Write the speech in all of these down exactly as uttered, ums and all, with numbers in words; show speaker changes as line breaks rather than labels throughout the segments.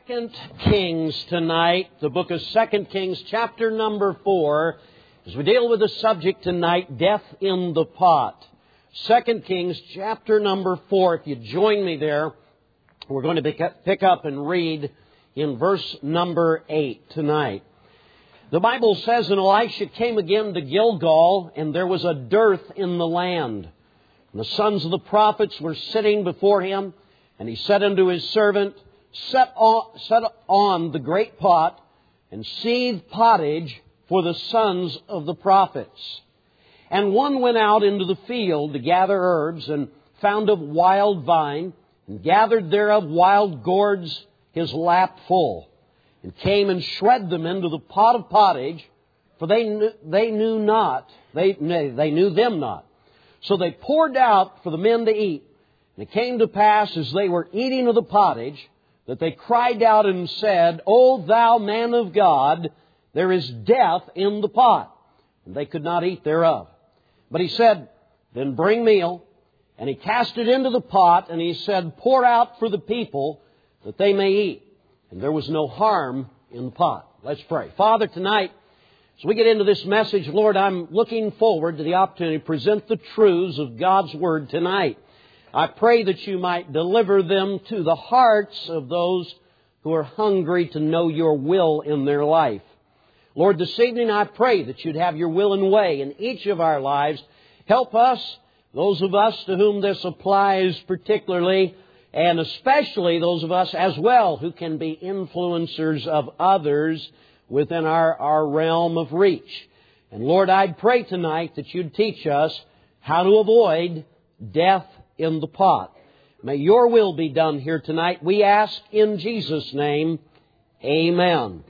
Second Kings tonight, the book of Second Kings, chapter number four, as we deal with the subject tonight, death in the pot. Second Kings, chapter number four. If you join me there, we're going to pick up and read in verse number eight tonight. The Bible says, "And Elisha came again to Gilgal, and there was a dearth in the land. And the sons of the prophets were sitting before him, and he said unto his servant, Set on, set on the great pot, and seethe pottage for the sons of the prophets. And one went out into the field to gather herbs, and found a wild vine, and gathered thereof wild gourds his lap full, and came and shred them into the pot of pottage, for they knew, they knew not, they, they knew them not. So they poured out for the men to eat. And it came to pass, as they were eating of the pottage, that they cried out and said, O thou man of God, there is death in the pot. And they could not eat thereof. But he said, Then bring meal. And he cast it into the pot, and he said, Pour out for the people, that they may eat. And there was no harm in the pot." Let's pray. Father, tonight, as we get into this message, Lord, I'm looking forward to the opportunity to present the truths of God's Word tonight. I pray that you might deliver them to the hearts of those who are hungry to know your will in their life. Lord, this evening I pray that you'd have your will and way in each of our lives. Help us, those of us to whom this applies particularly, and especially those of us as well who can be influencers of others within our, our realm of reach. And Lord, I'd pray tonight that you'd teach us how to avoid death in the pot. May your will be done here tonight. We ask in Jesus' name, amen.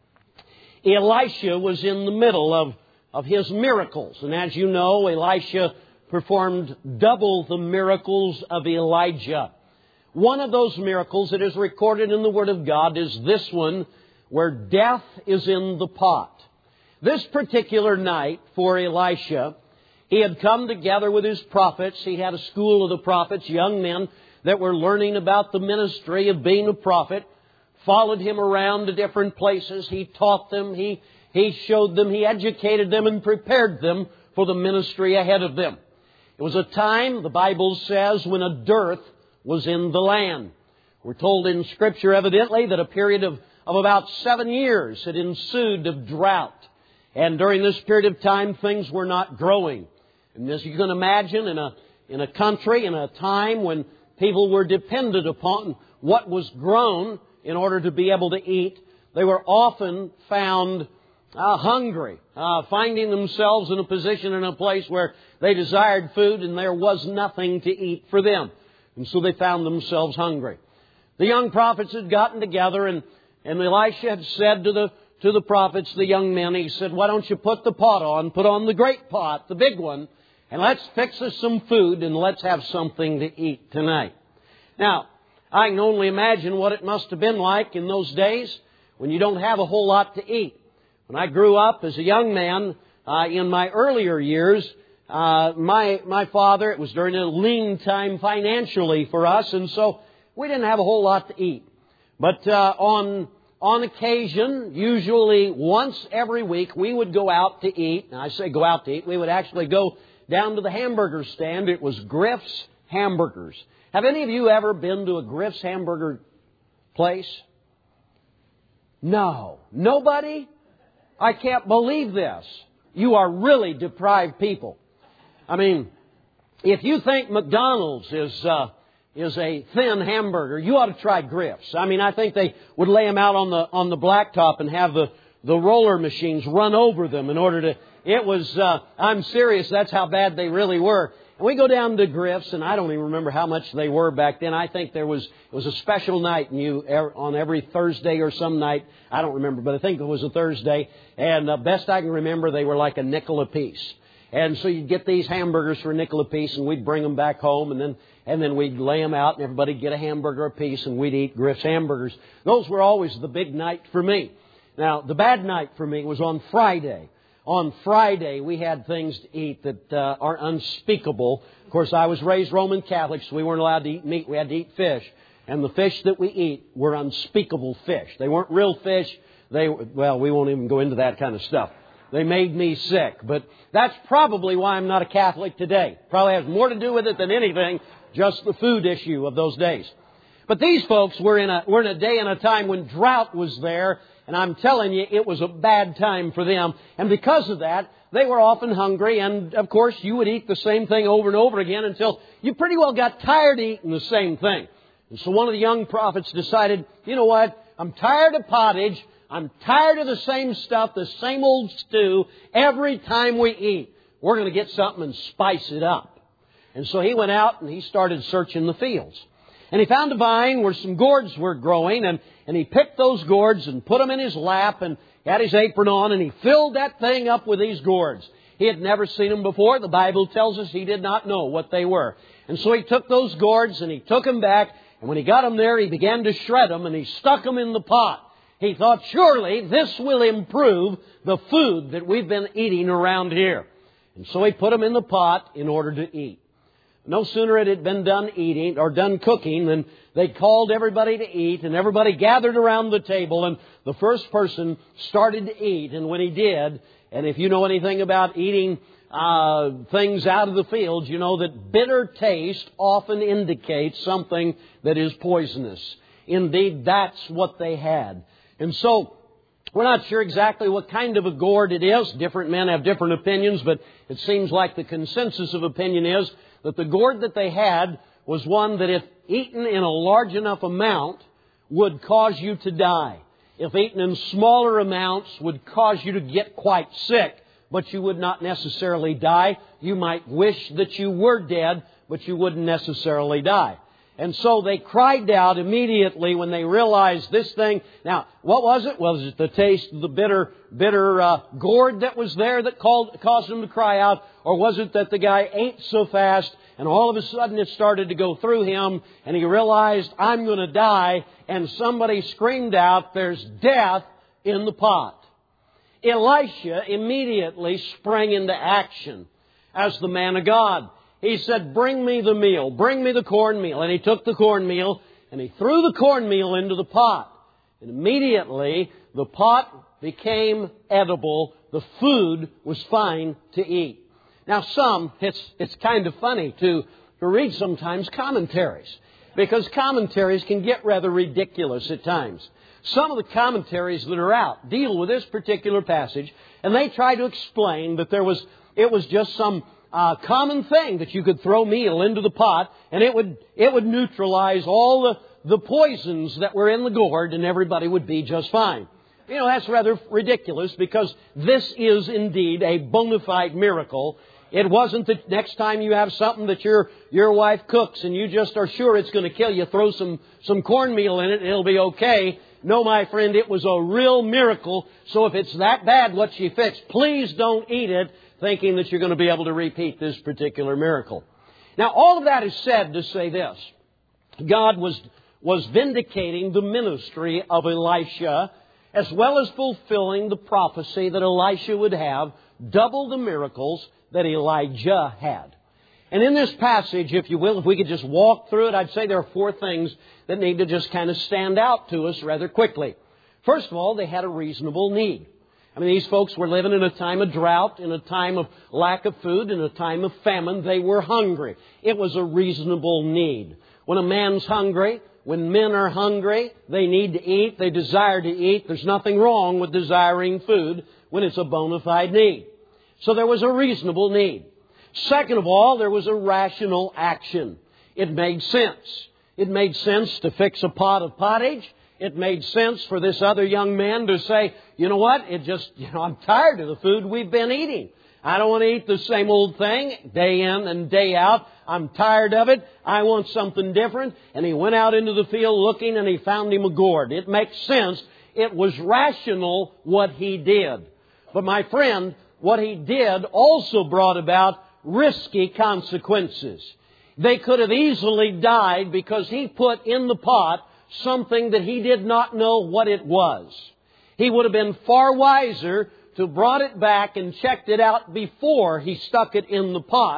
Elisha was in the middle of, of his miracles. And as you know, Elisha performed double the miracles of Elijah. One of those miracles that is recorded in the Word of God is this one, where death is in the pot. This particular night for Elisha, he had come together with his prophets. He had a school of the prophets, young men that were learning about the ministry of being a prophet, followed him around to different places. He taught them, he, he showed them, he educated them and prepared them for the ministry ahead of them. It was a time, the Bible says, when a dearth was in the land. We're told in Scripture evidently that a period of, of about seven years had ensued of drought. And during this period of time, things were not growing. And as you can imagine, in a in a country, in a time when people were dependent upon what was grown in order to be able to eat, they were often found uh, hungry, uh, finding themselves in a position, in a place where they desired food and there was nothing to eat for them. And so they found themselves hungry. The young prophets had gotten together, and, and Elisha had said to the to the prophets, the young men, he said, "Why don't you put the pot on, put on the great pot, the big one, and let's fix us some food and let's have something to eat tonight." Now, I can only imagine what it must have been like in those days when you don't have a whole lot to eat. When I grew up as a young man, uh, in my earlier years, uh, my my father, it was during a lean time financially for us, and so we didn't have a whole lot to eat. But uh, on on occasion, usually once every week, we would go out to eat. And I say go out to eat. We would actually go down to the hamburger stand. It was Griff's Hamburgers. Have any of you ever been to a Griff's hamburger place? No. Nobody? I can't believe this. You are really deprived people. I mean, if you think McDonald's is uh, is a thin hamburger, you ought to try Griff's. I mean, I think they would lay them out on the on the blacktop and have the, the roller machines run over them in order to... It was, uh, I'm serious, that's how bad they really were. And we go down to Griff's, and I don't even remember how much they were back then. I think there was, it was a special night and you on every Thursday or some night. I don't remember, but I think it was a Thursday. And uh, best I can remember, they were like a nickel apiece. And so you'd get these hamburgers for a nickel apiece, and we'd bring them back home, and then and then we'd lay them out, and everybody'd get a hamburger apiece, and we'd eat Griff's hamburgers. Those were always the big night for me. Now, the bad night for me was on Friday. On Friday, we had things to eat that uh, are unspeakable. Of course, I was raised Roman Catholic, so we weren't allowed to eat meat. We had to eat fish. And the fish that we eat were unspeakable fish. They weren't real fish. They, well, we won't even go into that kind of stuff. They made me sick. But that's probably why I'm not a Catholic today. Probably has more to do with it than anything, just the food issue of those days. But these folks were in a, were in a day and a time when drought was there. And I'm telling you, it was a bad time for them. And because of that, they were often hungry. And, of course, you would eat the same thing over and over again until you pretty well got tired of eating the same thing. And so one of the young prophets decided, you know what, I'm tired of pottage. I'm tired of the same stuff, the same old stew every time we eat. We're going to get something and spice it up. And so he went out and he started searching the fields. And he found a vine where some gourds were growing, and, and he picked those gourds and put them in his lap and had his apron on, and he filled that thing up with these gourds. He had never seen them before. The Bible tells us he did not know what they were. And so he took those gourds and he took them back, and when he got them there, he began to shred them, and he stuck them in the pot. He thought, surely this will improve the food that we've been eating around here. And so he put them in the pot in order to eat. No sooner had it been done eating or done cooking than they called everybody to eat, and everybody gathered around the table, and the first person started to eat. And when he did, and if you know anything about eating uh, things out of the fields, you know that bitter taste often indicates something that is poisonous. Indeed, that's what they had. And so, we're not sure exactly what kind of a gourd it is. Different men have different opinions, but it seems like the consensus of opinion is that the gourd that they had was one that if eaten in a large enough amount would cause you to die. If eaten in smaller amounts would cause you to get quite sick, but you would not necessarily die. You might wish that you were dead, but you wouldn't necessarily die. And so they cried out immediately when they realized this thing. Now, what was it? Was it the taste of the bitter, bitter uh, gourd that was there that called, caused them to cry out? Or was it that the guy ate so fast and all of a sudden it started to go through him and he realized, I'm going to die, and somebody screamed out, there's death in the pot. Elisha immediately sprang into action as the man of God. He said, bring me the meal, bring me the cornmeal. And he took the cornmeal and he threw the cornmeal into the pot. And immediately the pot became edible. The food was fine to eat. Now some, it's, it's kind of funny to, to read sometimes commentaries, because commentaries can get rather ridiculous at times. Some of the commentaries that are out deal with this particular passage, and they try to explain that there was, it was just some Uh, common thing that you could throw meal into the pot and it would it would neutralize all the, the poisons that were in the gourd and everybody would be just fine. You know, that's rather ridiculous, because this is indeed a bona fide miracle. It wasn't that next time you have something that your your wife cooks and you just are sure it's going to kill you, throw some, some cornmeal in it and it'll be okay. No, my friend, it was a real miracle. So if it's that bad what she fixed, please don't eat it thinking that you're going to be able to repeat this particular miracle. Now, all of that is said to say this. God was, was vindicating the ministry of Elisha, as well as fulfilling the prophecy that Elisha would have double the miracles that Elijah had. And in this passage, if you will, if we could just walk through it, I'd say there are four things that need to just kind of stand out to us rather quickly. First of all, they had a reasonable need. I mean, these folks were living in a time of drought, in a time of lack of food, in a time of famine. They were hungry. It was a reasonable need. When a man's hungry, when men are hungry, they need to eat, they desire to eat. There's nothing wrong with desiring food when it's a bona fide need. So there was a reasonable need. Second of all, there was a rational action. It made sense. It made sense to fix a pot of pottage. It made sense for this other young man to say, you know what, it just, you know, I'm tired of the food we've been eating. I don't want to eat the same old thing day in and day out. I'm tired of it. I want something different. And he went out into the field looking and he found him a gourd. It makes sense. It was rational what he did. But my friend, what he did also brought about risky consequences. They could have easily died because he put in the pot something that he did not know what it was. He would have been far wiser to brought it back and checked it out before he stuck it in the pot.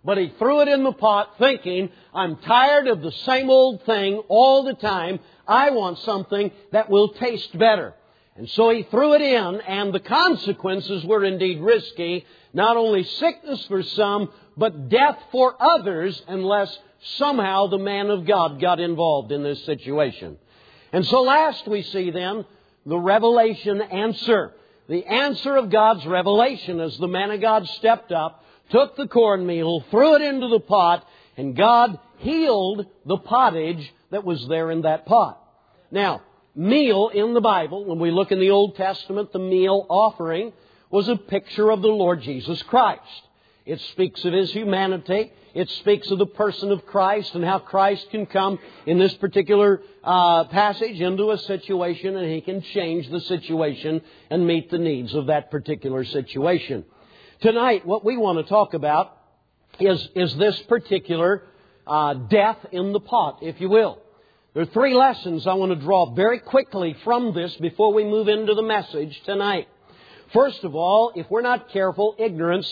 But he threw it in the pot thinking, I'm tired of the same old thing all the time. I want something that will taste better. And so he threw it in, and the consequences were indeed risky. Not only sickness for some, but death for others, unless somehow the man of God got involved in this situation. And so last we see then the revelation answer. The answer of God's revelation as the man of God stepped up, took the cornmeal, threw it into the pot, and God healed the pottage that was there in that pot. Now, meal in the Bible, when we look in the Old Testament, the meal offering was a picture of the Lord Jesus Christ. It speaks of His humanity. It speaks of the person of Christ and how Christ can come in this particular uh, passage into a situation, and He can change the situation and meet the needs of that particular situation. Tonight, what we want to talk about is, is this particular uh, death in the pot, if you will. There are three lessons I want to draw very quickly from this before we move into the message tonight. First of all, if we're not careful, ignorance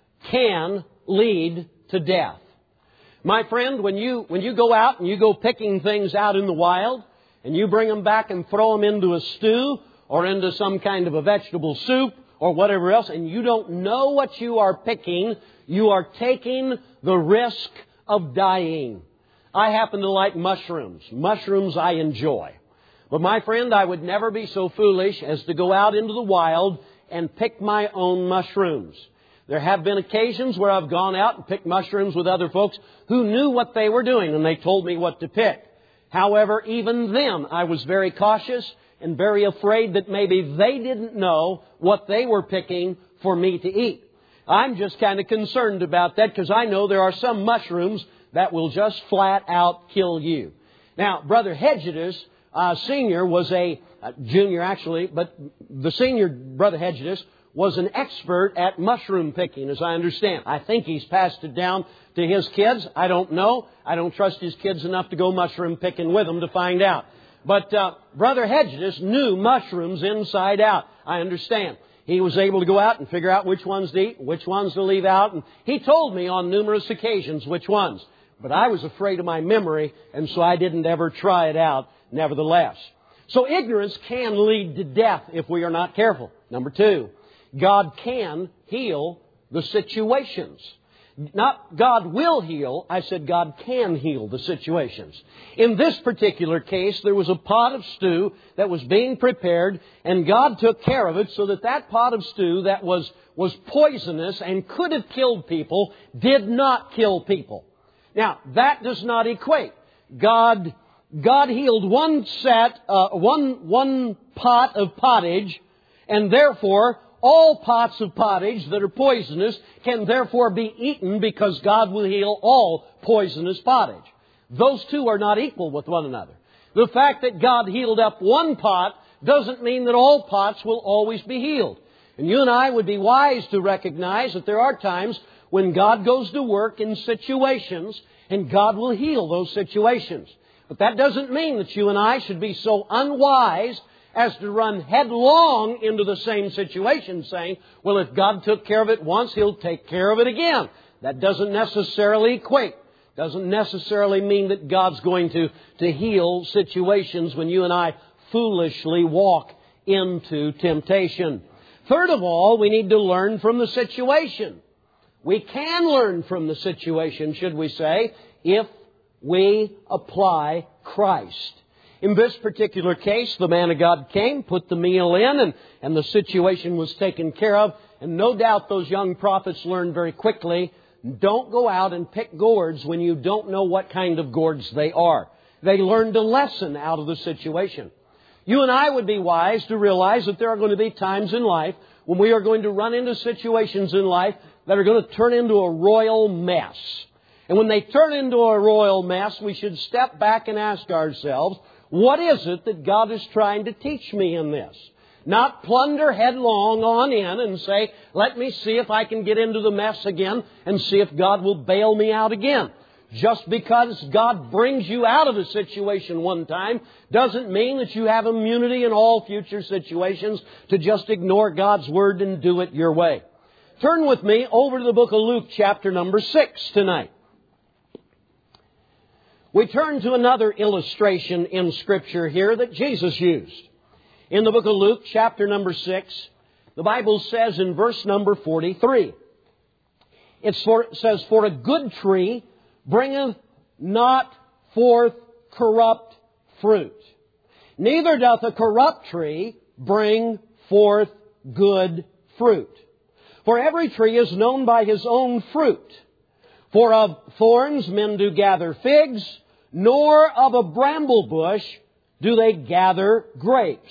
can lead to death. My friend, when you when you go out and you go picking things out in the wild and you bring them back and throw them into a stew or into some kind of a vegetable soup or whatever else, and you don't know what you are picking, you are taking the risk of dying. I happen to like mushrooms. Mushrooms I enjoy. But my friend, I would never be so foolish as to go out into the wild and pick my own mushrooms. There have been occasions where I've gone out and picked mushrooms with other folks who knew what they were doing, and they told me what to pick. However, even then, I was very cautious and very afraid that maybe they didn't know what they were picking for me to eat. I'm just kind of concerned about that because I know there are some mushrooms that will just flat out kill you. Now, Brother Hedges, uh, Senior was a, uh, junior actually, but the senior Brother Hedges was an expert at mushroom picking, as I understand. I think he's passed it down to his kids. I don't know. I don't trust his kids enough to go mushroom picking with them to find out. But uh, Brother Hedges knew mushrooms inside out. I understand. He was able to go out and figure out which ones to eat, which ones to leave out. And he told me on numerous occasions which ones. But I was afraid of my memory, and so I didn't ever try it out nevertheless. So ignorance can lead to death if we are not careful. Number two, God can heal the situations. Not God will heal, I said God can heal the situations. In this particular case, there was a pot of stew that was being prepared, and God took care of it so that that pot of stew that was, was poisonous and could have killed people did not kill people. Now, that does not equate. God, God healed one set, uh, one, one pot of pottage, and therefore all pots of pottage that are poisonous can therefore be eaten because God will heal all poisonous pottage. Those two are not equal with one another. The fact that God healed up one pot doesn't mean that all pots will always be healed. And you and I would be wise to recognize that there are times when God goes to work in situations and God will heal those situations. But that doesn't mean that you and I should be so unwise as to run headlong into the same situation saying, well, if God took care of it once, He'll take care of it again. That doesn't necessarily equate. Doesn't necessarily mean that God's going to, to heal situations when you and I foolishly walk into temptation. Third of all, we need to learn from the situation. We can learn from the situation, should we say, if we apply Christ. In this particular case, the man of God came, put the meal in, and, and the situation was taken care of. And no doubt those young prophets learned very quickly, don't go out and pick gourds when you don't know what kind of gourds they are. They learned a lesson out of the situation. You and I would be wise to realize that there are going to be times in life when we are going to run into situations in life that are going to turn into a royal mess. And when they turn into a royal mess, we should step back and ask ourselves, what is it that God is trying to teach me in this? Not plunder headlong on in and say, let me see if I can get into the mess again and see if God will bail me out again. Just because God brings you out of a situation one time doesn't mean that you have immunity in all future situations to just ignore God's Word and do it your way. Turn with me over to the book of Luke, chapter number six tonight. We turn to another illustration in Scripture here that Jesus used. In the book of Luke, chapter number six, the Bible says in verse number forty-three, it says, "For a good tree bringeth not forth corrupt fruit, neither doth a corrupt tree bring forth good fruit. For every tree is known by his own fruit. For of thorns men do gather figs, nor of a bramble bush do they gather grapes."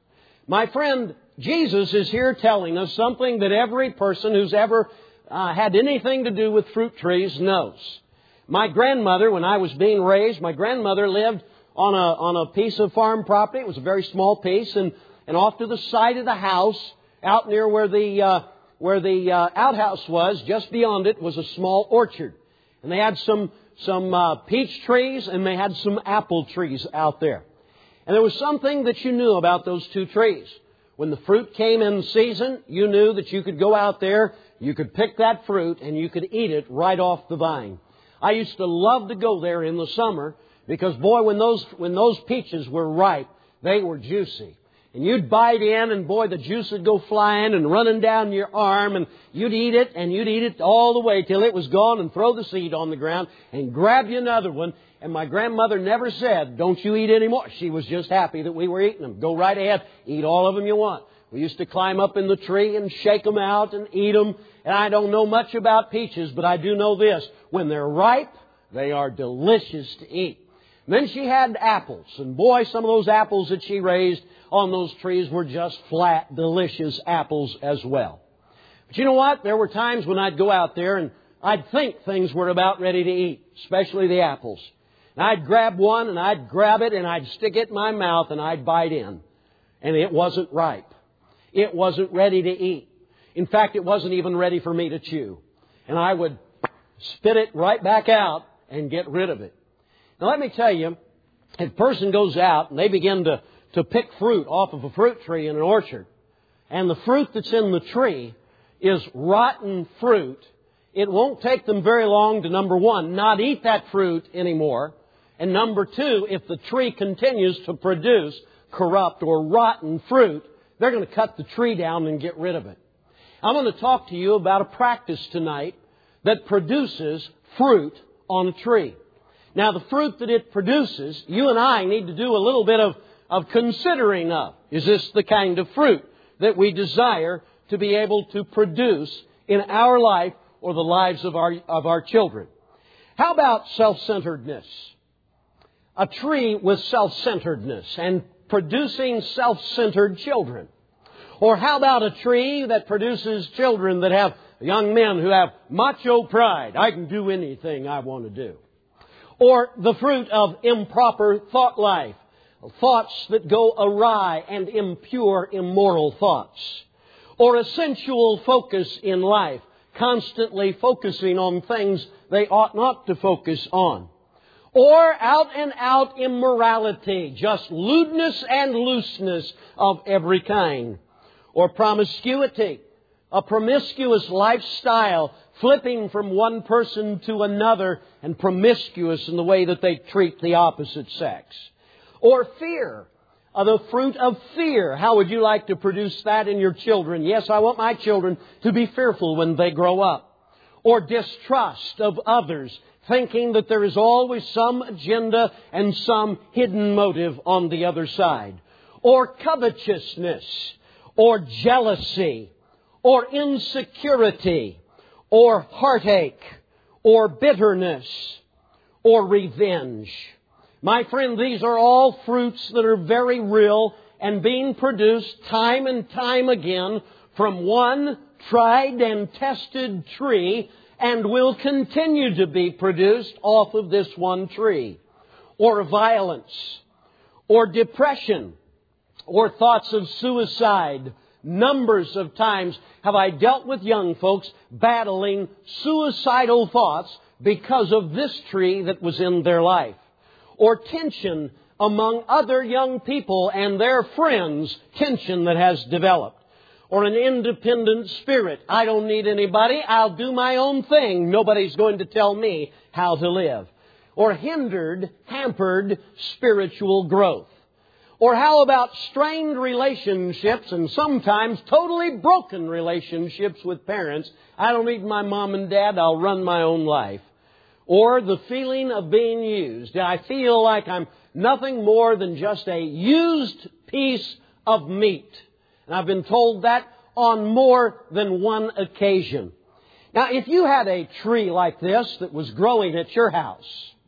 My friend, Jesus is here telling us something that every person who's ever uh, had anything to do with fruit trees knows. My grandmother, when I was being raised, my grandmother lived on a on a piece of farm property. It was a very small piece, and, and off to the side of the house, out near where the uh, where the uh, outhouse was, just beyond it was a small orchard, and they had some some uh, peach trees and they had some apple trees out there. And there was something that you knew about those two trees. When the fruit came in season, you knew that you could go out there, you could pick that fruit, and you could eat it right off the vine. I used to love to go there in the summer because, boy, when those when those peaches were ripe, they were juicy. And you'd bite in, and boy, the juice would go flying and running down your arm, and you'd eat it, and you'd eat it all the way till it was gone, and throw the seed on the ground and grab you another one. And my grandmother never said, "Don't you eat any more." She was just happy that we were eating them. Go right ahead, eat all of them you want. We used to climb up in the tree and shake them out and eat them. And I don't know much about peaches, but I do know this: when they're ripe, they are delicious to eat. And then she had apples, and boy, some of those apples that she raised on those trees were just flat, delicious apples as well. But you know what? There were times when I'd go out there and I'd think things were about ready to eat, especially the apples. And I'd grab one and I'd grab it and I'd stick it in my mouth and I'd bite in. And it wasn't ripe. It wasn't ready to eat. In fact, it wasn't even ready for me to chew. And I would spit it right back out and get rid of it. Now let me tell you, if a person goes out and they begin to, to pick fruit off of a fruit tree in an orchard, and the fruit that's in the tree is rotten fruit, it won't take them very long to, number one, not eat that fruit anymore. And number two, if the tree continues to produce corrupt or rotten fruit, they're going to cut the tree down and get rid of it. I'm going to talk to you about a practice tonight that produces fruit on a tree. Now, the fruit that it produces, you and I need to do a little bit of, of considering of. Is this the kind of fruit that we desire to be able to produce in our life or the lives of our, of our children? How about self-centeredness? A tree with self-centeredness and producing self-centered children. Or how about a tree that produces children that have young men who have macho pride? I can do anything I want to do. Or the fruit of improper thought life. Thoughts that go awry and impure, immoral thoughts. Or a sensual focus in life, constantly focusing on things they ought not to focus on. Or out and out immorality, just lewdness and looseness of every kind. Or promiscuity, a promiscuous lifestyle, flipping from one person to another and promiscuous in the way that they treat the opposite sex. Or fear, uh, the fruit of fear. How would you like to produce that in your children? Yes, I want my children to be fearful when they grow up. Or distrust of others, thinking that there is always some agenda and some hidden motive on the other side. Or covetousness, or jealousy, or insecurity, or heartache, or bitterness, or revenge. My friend, these are all fruits that are very real and being produced time and time again from one tried and tested tree, and will continue to be produced off of this one tree. Or violence, or depression, or thoughts of suicide. Numbers of times have I dealt with young folks battling suicidal thoughts because of this tree that was in their life. Or tension among other young people and their friends, tension that has developed. or an independent spirit. I don't need anybody. I'll do my own thing. Nobody's going to tell me how to live. Or hindered, hampered spiritual growth. Or how about strained relationships and sometimes totally broken relationships with parents? I don't need my mom and dad. I'll run my own life. Or the feeling of being used. I feel like I'm nothing more than just a used piece of meat. And I've been told that on more than one occasion. Now, if you had a tree like this that was growing at your house,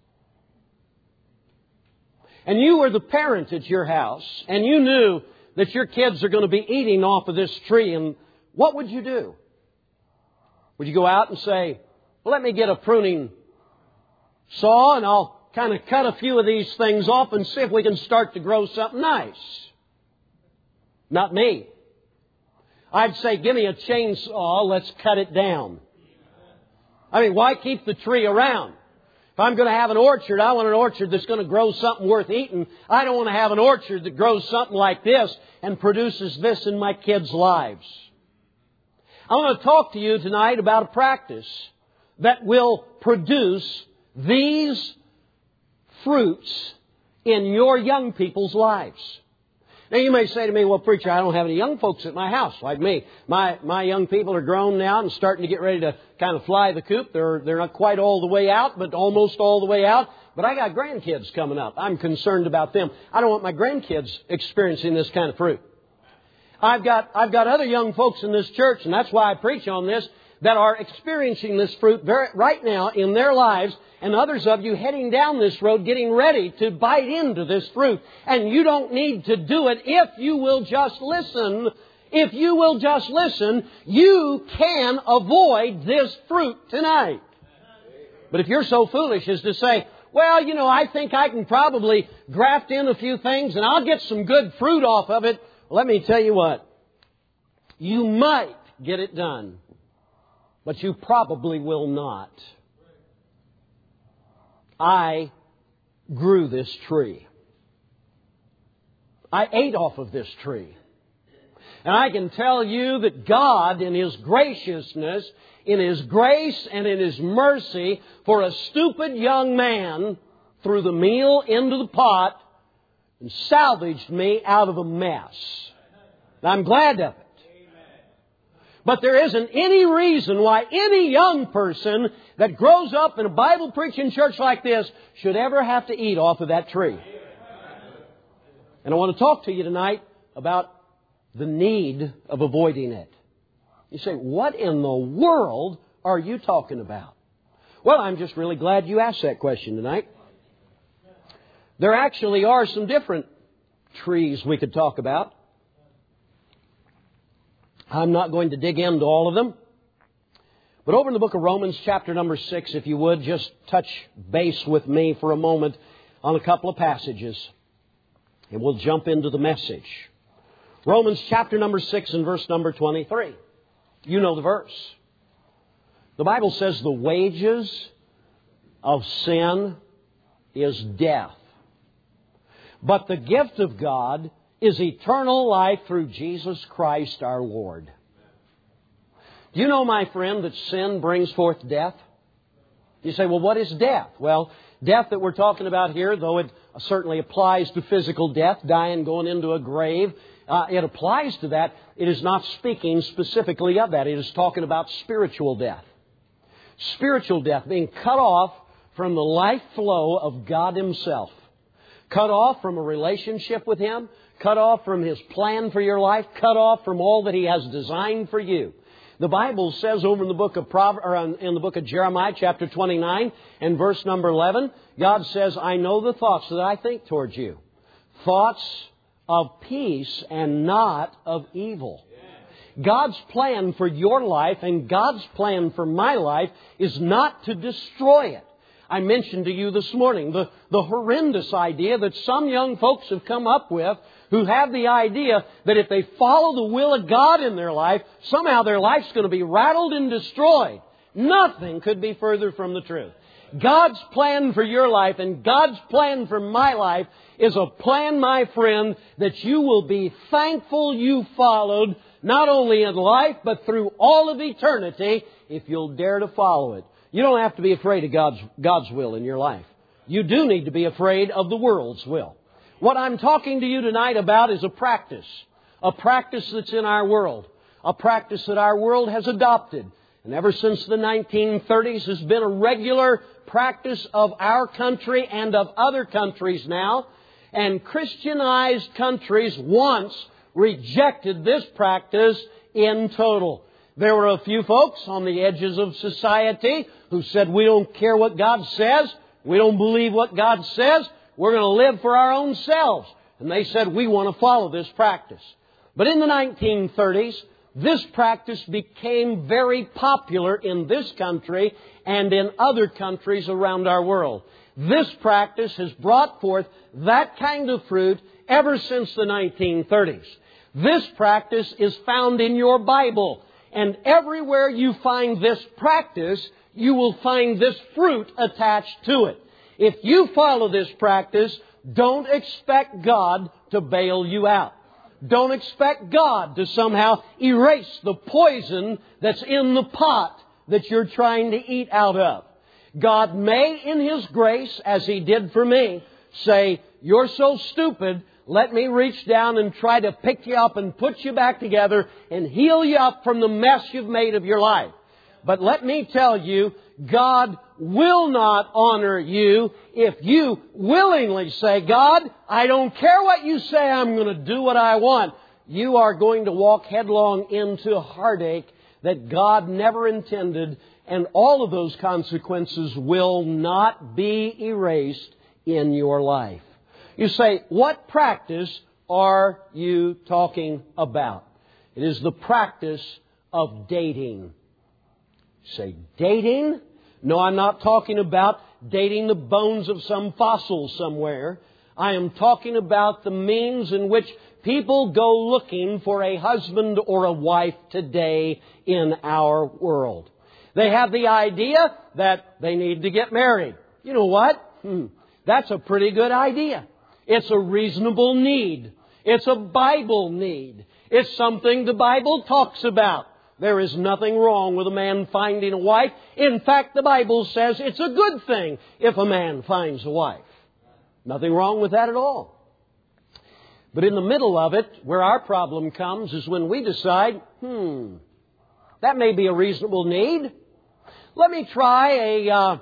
and you were the parent at your house, and you knew that your kids are going to be eating off of this tree, and what would you do? Would you go out and say, well, let me get a pruning saw and I'll kind of cut a few of these things off and see if we can start to grow something nice? Not me. I'd say, give me a chainsaw, let's cut it down. I mean, why keep the tree around? If I'm going to have an orchard, I want an orchard that's going to grow something worth eating. I don't want to have an orchard that grows something like this and produces this in my kids' lives. I want to talk to you tonight about a practice that will produce these fruits in your young people's lives. Now, you may say to me, well, preacher, I don't have any young folks at my house like me. My my young people are grown now and starting to get ready to kind of fly the coop. They're, they're not quite all the way out, but almost all the way out. But I got grandkids coming up. I'm concerned about them. I don't want my grandkids experiencing this kind of fruit. I've got I've got other young folks in this church, and that's why I preach on this, that are experiencing this fruit very, right now in their lives, and others of you heading down this road getting ready to bite into this fruit. And you don't need to do it if you will just listen. If you will just listen, you can avoid this fruit tonight. But if you're so foolish as to say, well, you know, I think I can probably graft in a few things and I'll get some good fruit off of it. Let me tell you what. You might get it done. But you probably will not. I grew this tree. I ate off of this tree. And I can tell you that God, in His graciousness, in His grace and in His mercy, for a stupid young man, threw the meal into the pot and salvaged me out of a mess. And I'm glad of it. But there isn't any reason why any young person that grows up in a Bible-preaching church like this should ever have to eat off of that tree. And I want to talk to you tonight about the need of avoiding it. You say, what in the world are you talking about? Well, I'm just really glad you asked that question tonight. There actually are some different trees we could talk about. I'm not going to dig into all of them. But over in the book of Romans, chapter number six, if you would, just touch base with me for a moment on a couple of passages. And we'll jump into the message. Romans chapter number six and verse number twenty-three. You know the verse. The Bible says the wages of sin is death. But the gift of God is eternal life through Jesus Christ our Lord. Do you know, my friend, that sin brings forth death? You say, well, what is death? Well, death that we're talking about here, though it certainly applies to physical death, dying, going into a grave, uh, it applies to that. It is not speaking specifically of that. It is talking about spiritual death. Spiritual death, being cut off from the life flow of God Himself. Cut off from a relationship with Him. Cut off from His plan for your life. Cut off from all that He has designed for you. The Bible says over in the book of Proverbs, or in the book of Jeremiah, chapter twenty-nine, and verse number eleven, God says, I know the thoughts that I think towards you. Thoughts of peace and not of evil. God's plan for your life and God's plan for my life is not to destroy it. I mentioned to you this morning the, the horrendous idea that some young folks have come up with who have the idea that if they follow the will of God in their life, somehow their life's going to be rattled and destroyed. Nothing could be further from the truth. God's plan for your life and God's plan for my life is a plan, my friend, that you will be thankful you followed, not only in life, but through all of eternity, if you'll dare to follow it. You don't have to be afraid of God's, God's will in your life. You do need to be afraid of the world's will. What I'm talking to you tonight about is a practice. A practice that's in our world. A practice that our world has adopted. And ever since the nineteen thirties has been a regular practice of our country and of other countries now. And Christianized countries once rejected this practice in total. There were a few folks on the edges of society who said, we don't care what God says. We don't believe what God says. We're going to live for our own selves. And they said, we want to follow this practice. But in the nineteen thirties, this practice became very popular in this country and in other countries around our world. This practice has brought forth that kind of fruit ever since the nineteen thirties. This practice is found in your Bible. And everywhere you find this practice, you will find this fruit attached to it. If you follow this practice, don't expect God to bail you out. Don't expect God to somehow erase the poison that's in the pot that you're trying to eat out of. God may, in His grace, as He did for me, say, you're so stupid, let me reach down and try to pick you up and put you back together and heal you up from the mess you've made of your life. But let me tell you, God will not honor you if you willingly say, God, I don't care what you say, I'm going to do what I want. You are going to walk headlong into a heartache that God never intended, and all of those consequences will not be erased in your life. You say, what practice are you talking about? It is the practice of dating. You say, dating? No, I'm not talking about dating the bones of some fossil somewhere. I am talking about the means in which people go looking for a husband or a wife today in our world. They have the idea that they need to get married. You know what? Hmm. That's a pretty good idea. It's a reasonable need. It's a Bible need. It's something the Bible talks about. There is nothing wrong with a man finding a wife. In fact, the Bible says it's a good thing if a man finds a wife. Nothing wrong with that at all. But in the middle of it, where our problem comes, is when we decide, hmm, that may be a reasonable need. Let me try a, uh,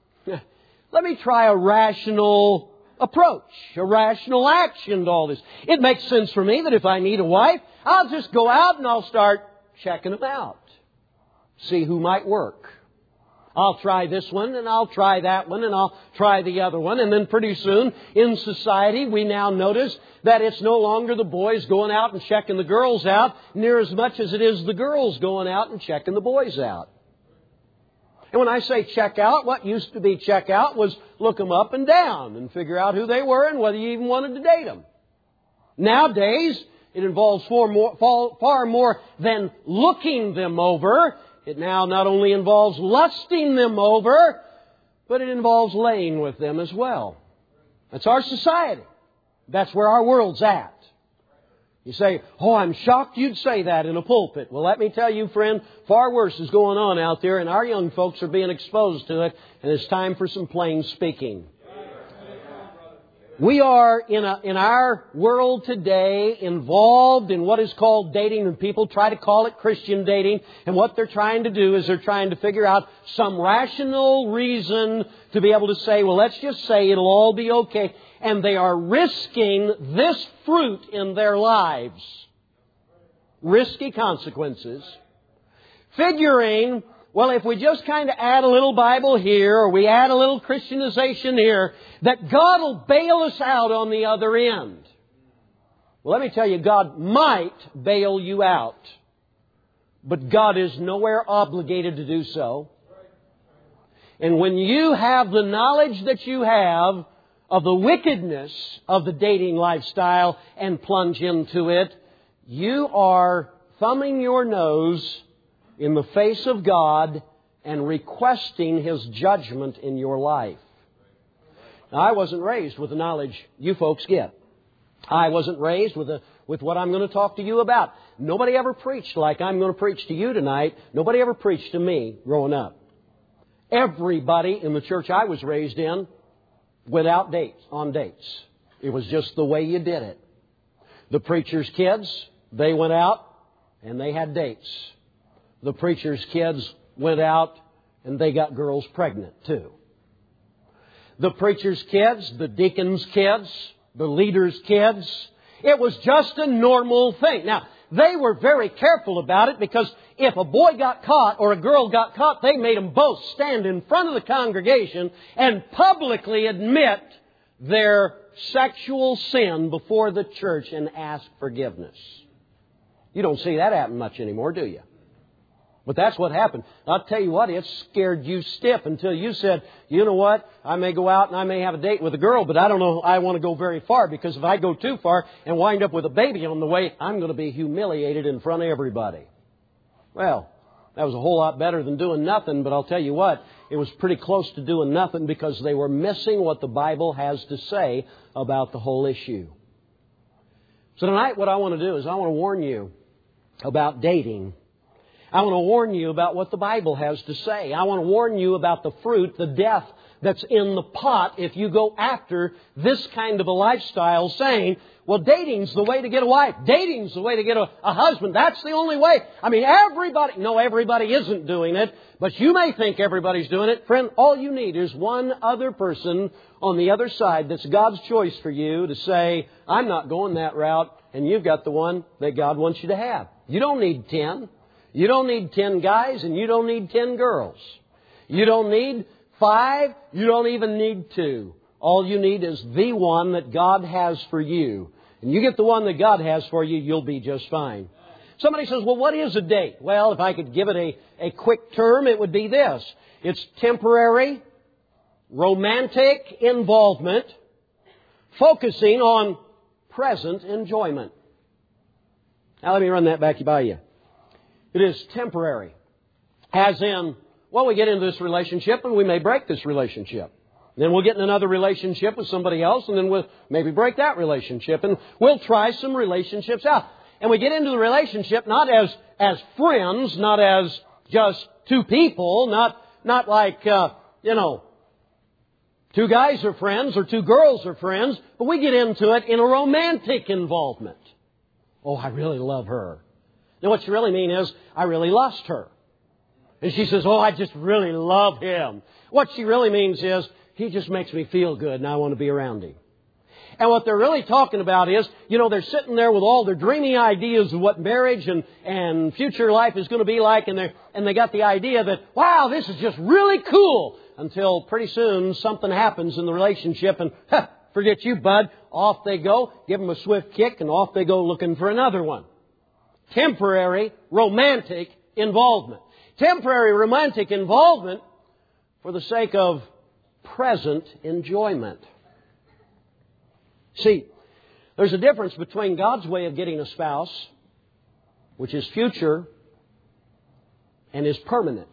let me try a rational approach, a rational action to all this. It makes sense for me that if I need a wife, I'll just go out and I'll start checking them out. See who might work. I'll try this one and I'll try that one and I'll try the other one. And then pretty soon in society we now notice that it's no longer the boys going out and checking the girls out near as much as it is the girls going out and checking the boys out. And when I say check out, what used to be check out was look them up and down and figure out who they were and whether you even wanted to date them. Nowadays, it involves far more, far more than looking them over. It now not only involves lusting them over, but it involves laying with them as well. That's our society. That's where our world's at. You say, oh, I'm shocked you'd say that in a pulpit. Well, let me tell you, friend, far worse is going on out there, and our young folks are being exposed to it, and it's time for some plain speaking. We are in a, in our world today involved in what is called dating, and people try to call it Christian dating. And what they're trying to do is they're trying to figure out some rational reason to be able to say, well, let's just say it'll all be okay. And they are risking this fruit in their lives. Risky consequences. Figuring, well, if we just kind of add a little Bible here or we add a little Christianization here, that God will bail us out on the other end. Well, let me tell you, God might bail you out, but God is nowhere obligated to do so. And when you have the knowledge that you have of the wickedness of the dating lifestyle and plunge into it, you are thumbing your nose in the face of God and requesting His judgment in your life. Now, I wasn't raised with the knowledge you folks get. I wasn't raised with, a, with what I'm going to talk to you about. Nobody ever preached like I'm going to preach to you tonight. Nobody ever preached to me growing up. Everybody in the church I was raised in went out dates, on dates. It was just the way you did it. The preacher's kids, they went out and they had dates. The preacher's kids went out and they got girls pregnant too. The preacher's kids, the deacon's kids, the leader's kids, it was just a normal thing. Now, they were very careful about it because if a boy got caught or a girl got caught, they made them both stand in front of the congregation and publicly admit their sexual sin before the church and ask forgiveness. You don't see that happen much anymore, do you? But that's what happened. I'll tell you what, it scared you stiff until you said, you know what, I may go out and I may have a date with a girl, but I don't know I want to go very far, because if I go too far and wind up with a baby on the way, I'm going to be humiliated in front of everybody. Well, that was a whole lot better than doing nothing, but I'll tell you what, it was pretty close to doing nothing because they were missing what the Bible has to say about the whole issue. So tonight what I want to do is I want to warn you about dating. I want to warn you about what the Bible has to say. I want to warn you about the fruit, the death that's in the pot if you go after this kind of a lifestyle, saying, well, dating's the way to get a wife. Dating's the way to get a, a husband. That's the only way. I mean, everybody, no, everybody isn't doing it, but you may think everybody's doing it. Friend, all you need is one other person on the other side that's God's choice for you to say, I'm not going that route, and you've got the one that God wants you to have. You don't need ten. You don't need ten guys, and you don't need ten girls. You don't need five. You don't even need two. All you need is the one that God has for you. And you get the one that God has for you, you'll be just fine. Somebody says, well, what is a date? Well, if I could give it a, a quick term, it would be this. It's temporary, romantic involvement, focusing on present enjoyment. Now, let me run that back by you. It is temporary. As in, well, we get into this relationship and we may break this relationship. Then we'll get in another relationship with somebody else, and then we'll maybe break that relationship. And we'll try some relationships out. And we get into the relationship not as, as friends, not as just two people, not, not like, uh, you know, two guys are friends or two girls are friends, but we get into it in a romantic involvement. Oh, I really love her. Now, what you really mean is, I really lost her. And she says, oh, I just really love him. What she really means is, he just makes me feel good and I want to be around him. And what they're really talking about is, you know, they're sitting there with all their dreamy ideas of what marriage and, and future life is going to be like. And, and they got the idea that, wow, this is just really cool. Until pretty soon something happens in the relationship and, huh, forget you, bud. Off they go, give them a swift kick, and off they go looking for another one. Temporary romantic involvement. Temporary romantic involvement for the sake of present enjoyment. See, there's a difference between God's way of getting a spouse, which is future and is permanent,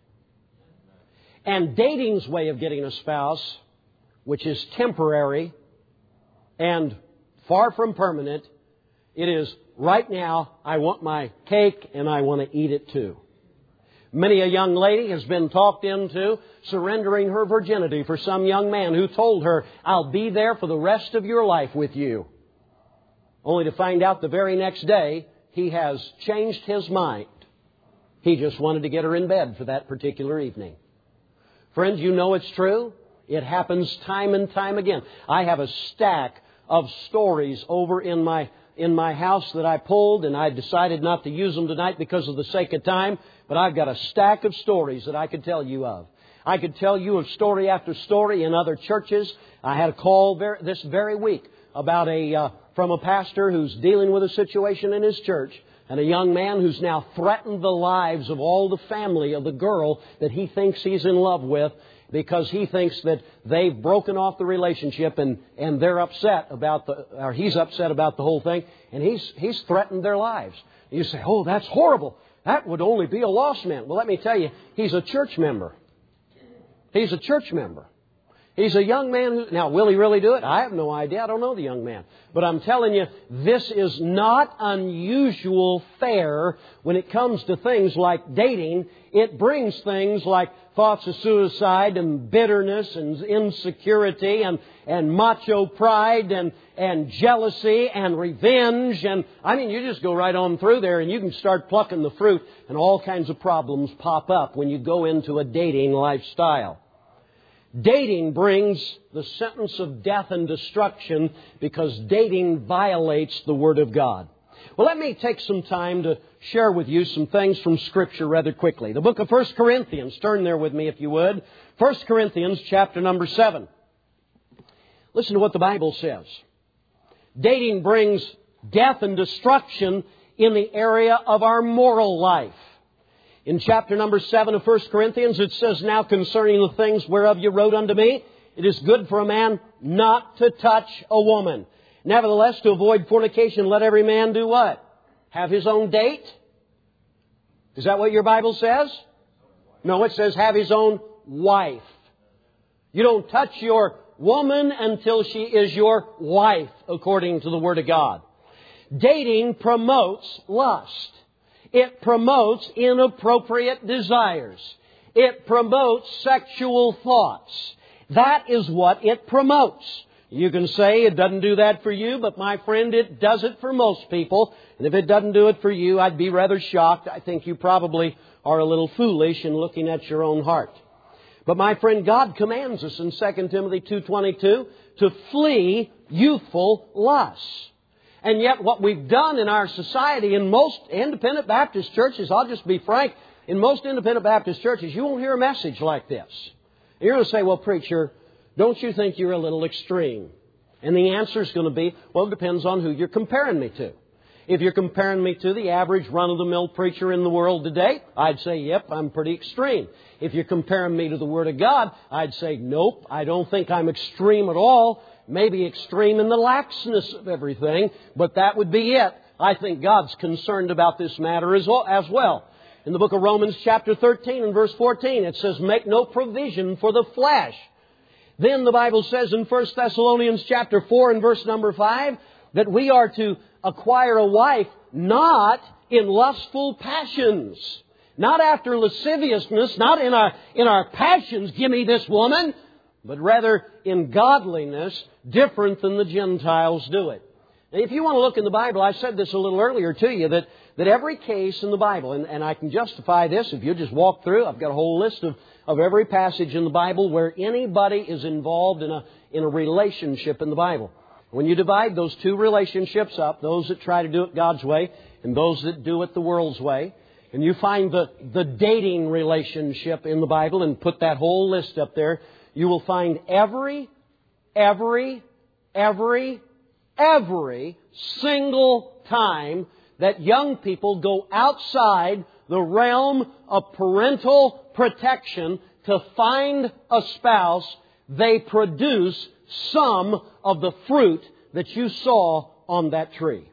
and dating's way of getting a spouse, which is temporary and far from permanent. It is, right now, I want my cake and I want to eat it too. Many a young lady has been talked into surrendering her virginity for some young man who told her, I'll be there for the rest of your life with you. Only to find out the very next day, he has changed his mind. He just wanted to get her in bed for that particular evening. Friends, you know it's true. It happens time and time again. I have a stack of stories over in my in my house that I pulled, and I decided not to use them tonight because of the sake of time, but I've got a stack of stories that I could tell you of. I could tell you of story after story in other churches. I had a call very, this very week about a uh, from a pastor who's dealing with a situation in his church, and a young man who's now threatened the lives of all the family of the girl that he thinks he's in love with, because he thinks that they've broken off the relationship and, and they're upset about the, or he's upset about the whole thing, and he's, he's threatened their lives. You say, oh, that's horrible. that would only be a lost man. Well, let me tell you, he's a church member. He's a church member. He's a young man who... Now, will he really do it? I have no idea. I don't know the young man. But I'm telling you, this is not unusual fare when it comes to things like dating. It brings things like thoughts of suicide and bitterness and insecurity and, and macho pride and, and jealousy and revenge. And I mean, you just go right on through there and you can start plucking the fruit, and all kinds of problems pop up when you go into a dating lifestyle. Dating brings the sentence of death and destruction because dating violates the Word of God. Well, let me take some time to share with you some things from Scripture rather quickly. The book of First Corinthians, turn there with me if you would. First Corinthians chapter number seven. Listen to what the Bible says. Dating brings death and destruction in the area of our moral life. In chapter number seven of First Corinthians, it says, "Now concerning the things whereof you wrote unto me, it is good for a man not to touch a woman. Nevertheless, to avoid fornication, let every man do what? Have his own date?" Is that what your Bible says? No, it says have his own wife. You don't touch your woman until she is your wife, according to the Word of God. Dating promotes lust. It promotes inappropriate desires. It promotes sexual thoughts. That is what it promotes. You can say it doesn't do that for you, but my friend, it does it for most people. And if it doesn't do it for you, I'd be rather shocked. I think you probably are a little foolish in looking at your own heart. But my friend, God commands us in Second Timothy two twenty-two to flee youthful lusts. And yet what we've done in our society, in most independent Baptist churches, I'll just be frank, in most independent Baptist churches, you won't hear a message like this. You're going to say, "Well, preacher, don't you think you're a little extreme?" And the answer is going to be, well, it depends on who you're comparing me to. If you're comparing me to the average run-of-the-mill preacher in the world today, I'd say, yep, I'm pretty extreme. If you're comparing me to the Word of God, I'd say, nope, I don't think I'm extreme at all. Maybe extreme in the laxness of everything, but that would be it. I think God's concerned about this matter as well. In the book of Romans chapter thirteen and verse fourteen, it says, "Make no provision for the flesh." Then the Bible says in First Thessalonians chapter four and verse number five, that we are to acquire a wife not in lustful passions, not after lasciviousness, not in our, in our passions, "Give me this woman," but rather in godliness, different than the Gentiles do it. Now, if you want to look in the Bible, I said this a little earlier to you, that, that every case in the Bible, and, and I can justify this if you just walk through, I've got a whole list of, of every passage in the Bible where anybody is involved in a, in a relationship in the Bible. When you divide those two relationships up, those that try to do it God's way and those that do it the world's way, and you find the, the dating relationship in the Bible and put that whole list up there, you will find every, every, every, every single time that young people go outside the realm of parental protection to find a spouse, they produce some of the fruit that you saw on that tree.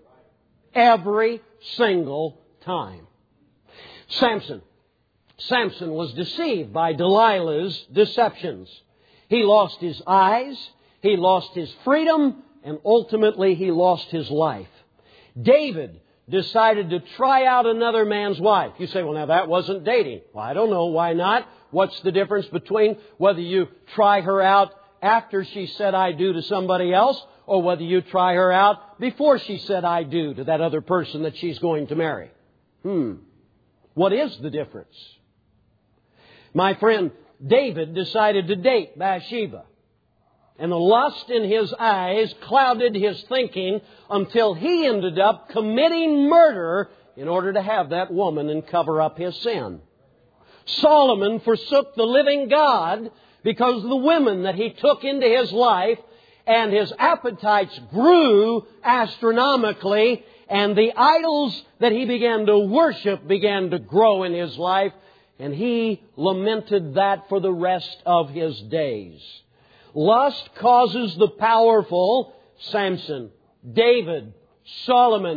Every single time. Samson. Samson was deceived by Delilah's deceptions. He lost his eyes, he lost his freedom, and ultimately he lost his life. David decided to try out another man's wife. You say, well, now that wasn't dating. Well, I don't know. Why not? What's the difference between whether you try her out after she said "I do" to somebody else, or whether you try her out before she said "I do" to that other person that she's going to marry? Hmm. What is the difference? My friend, David decided to date Bathsheba. And the lust in his eyes clouded his thinking until he ended up committing murder in order to have that woman and cover up his sin. Solomon forsook the living God because of the women that he took into his life, and his appetites grew astronomically, and the idols that he began to worship began to grow in his life, and he lamented that for the rest of his days. Lust causes the powerful, Samson, David, Solomon.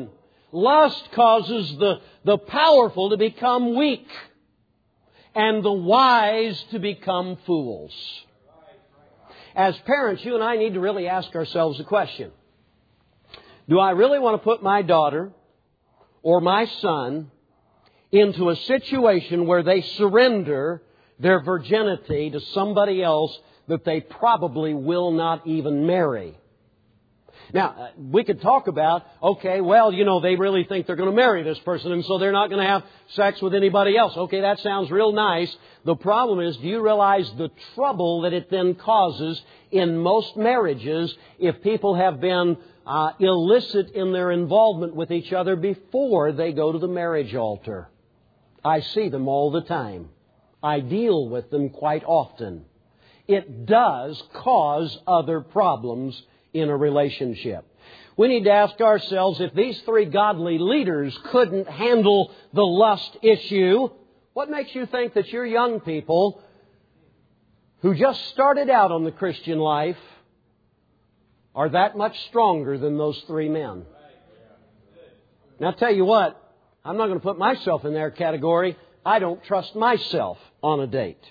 Lust causes the, the powerful to become weak and the wise to become fools. As parents, you and I need to really ask ourselves a question. Do I really want to put my daughter or my son into a situation where they surrender their virginity to somebody else that they probably will not even marry? Now, we could talk about, okay, well, you know, they really think they're going to marry this person, and so they're not going to have sex with anybody else. Okay, that sounds real nice. The problem is, do you realize the trouble that it then causes in most marriages if people have been uh, illicit in their involvement with each other before they go to the marriage altar? I see them all the time. I deal with them quite often. It does cause other problems in a relationship. We need to ask ourselves, if these three godly leaders couldn't handle the lust issue, what makes you think that your young people who just started out on the Christian life are that much stronger than those three men? Now, I'll tell you what, I'm not going to put myself in their category. I don't trust myself on a date.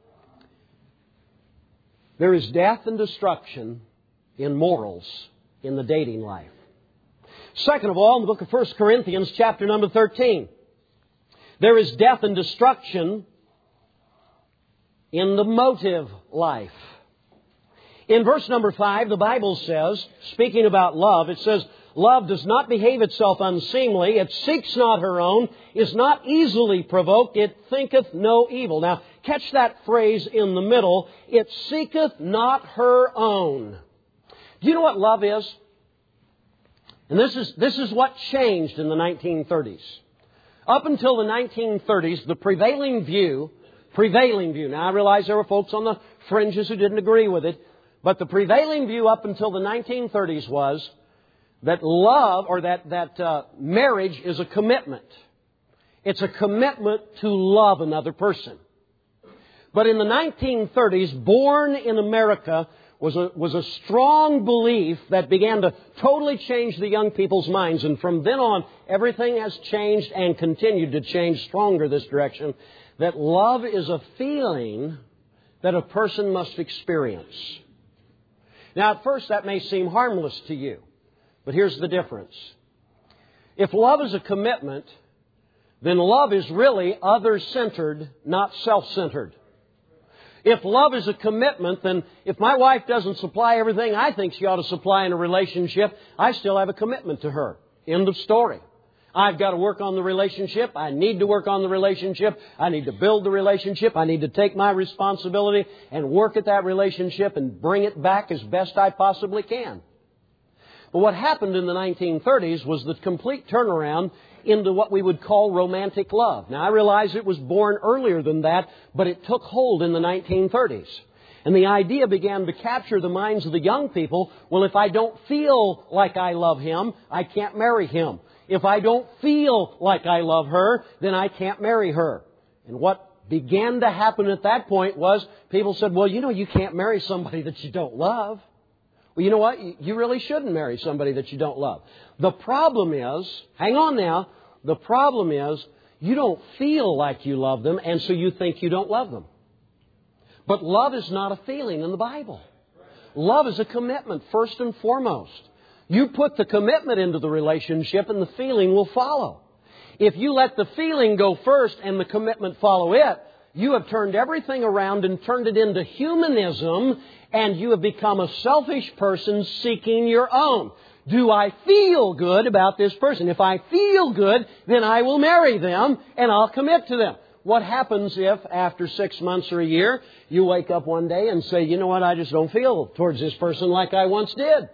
There is death and destruction in morals in the dating life. Second of all, in the book of First Corinthians, chapter number thirteen, there is death and destruction in the motive life. In verse number five, the Bible says, speaking about love, it says, "Love does not behave itself unseemly. It seeks not her own, is not easily provoked. It thinketh no evil." Now, catch that phrase in the middle. It seeketh not her own. Do you know what love is? And this is, this is what changed in the nineteen thirties. Up until the nineteen thirties, the prevailing view, prevailing view, now I realize there were folks on the fringes who didn't agree with it, but the prevailing view up until the nineteen thirties was that love, or that, that uh, marriage is a commitment. It's a commitment to love another person. But in the nineteen thirties, born in America was a, was a strong belief that began to totally change the young people's minds. And from then on, everything has changed and continued to change stronger this direction. That love is a feeling that a person must experience. Now, at first, that may seem harmless to you. But here's the difference. If love is a commitment, then love is really other-centered, not self-centered. If love is a commitment, then if my wife doesn't supply everything I think she ought to supply in a relationship, I still have a commitment to her. End of story. I've got to work on the relationship. I need to work on the relationship. I need to build the relationship. I need to take my responsibility and work at that relationship and bring it back as best I possibly can. But what happened in the nineteen thirties was the complete turnaround into what we would call romantic love. Now, I realize it was born earlier than that, but it took hold in the nineteen thirties. And the idea began to capture the minds of the young people. Well, if I don't feel like I love him, I can't marry him. If I don't feel like I love her, then I can't marry her. And what began to happen at that point was people said, well, you know, you can't marry somebody that you don't love. Well, you know what? You really shouldn't marry somebody that you don't love. The problem is, hang on now, the problem is you don't feel like you love them, and so you think you don't love them. But love is not a feeling in the Bible. Love is a commitment, first and foremost. You put the commitment into the relationship and the feeling will follow. If you let the feeling go first and the commitment follow it, you have turned everything around and turned it into humanism, and you have become a selfish person seeking your own. Do I feel good about this person? If I feel good, then I will marry them and I'll commit to them. What happens if after six months or a year, you wake up one day and say, you know what, I just don't feel towards this person like I once did.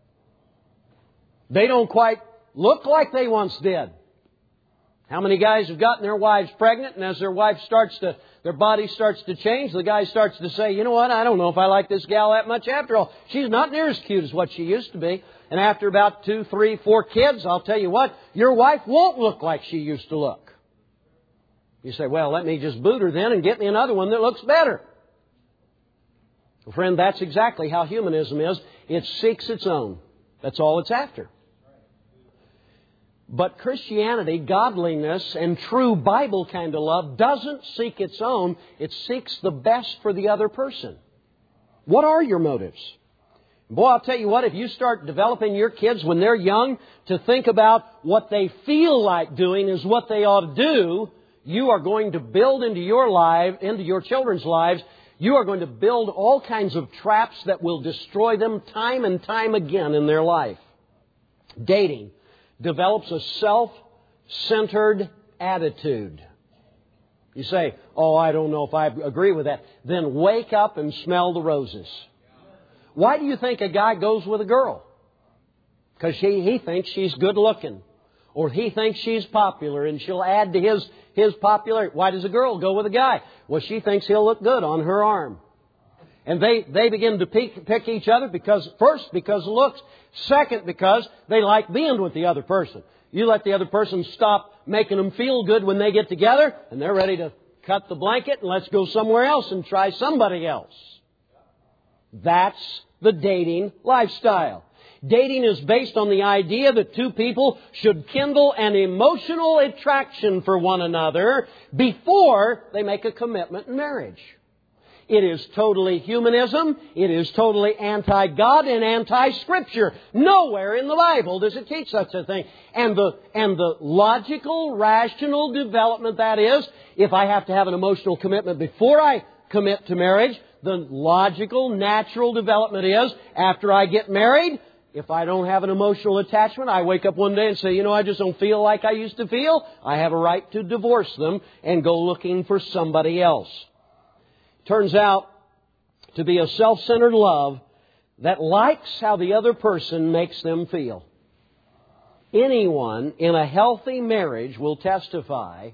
They don't quite look like they once did. How many guys have gotten their wives pregnant, and as their wife starts to, their body starts to change, the guy starts to say, you know what, I don't know if I like this gal that much after all. She's not near as cute as what she used to be. And after about two, three, four kids, I'll tell you what, your wife won't look like she used to look. You say, well, let me just boot her then and get me another one that looks better. Well, friend, that's exactly how humanism is. It seeks its own. That's all it's after. But Christianity, godliness, and true Bible kind of love doesn't seek its own. It seeks the best for the other person. What are your motives? Boy, I'll tell you what, if you start developing your kids when they're young to think about what they feel like doing is what they ought to do, you are going to build into your life, into your children's lives, you are going to build all kinds of traps that will destroy them time and time again in their life. Dating develops a self-centered attitude. You say, oh, I don't know if I agree with that. Then wake up and smell the roses. Why do you think a guy goes with a girl? Because he, he thinks she's good looking. Or he thinks she's popular and she'll add to his, his popularity. Why does a girl go with a guy? Well, she thinks he'll look good on her arm. And they, they begin to pick, pick each other because, first, because of looks. Second, because they like being with the other person. You let the other person stop making them feel good when they get together, and they're ready to cut the blanket and let's go somewhere else and try somebody else. That's the dating lifestyle. Dating is based on the idea that two people should kindle an emotional attraction for one another before they make a commitment in marriage. It is totally humanism. It is totally anti-God and anti-Scripture. Nowhere in the Bible does it teach such a thing. And the, and the logical, rational development that is, if I have to have an emotional commitment before I commit to marriage, the logical, natural development is, after I get married, if I don't have an emotional attachment, I wake up one day and say, you know, I just don't feel like I used to feel. I have a right to divorce them and go looking for somebody else. Turns out to be a self-centered love that likes how the other person makes them feel. Anyone in a healthy marriage will testify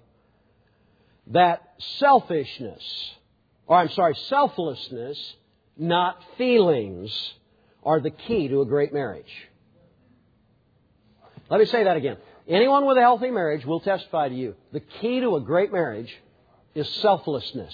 that selfishness, or I'm sorry, selflessness, not feelings, are the key to a great marriage. Let me say that again. Anyone with a healthy marriage will testify to you. The key to a great marriage is selflessness.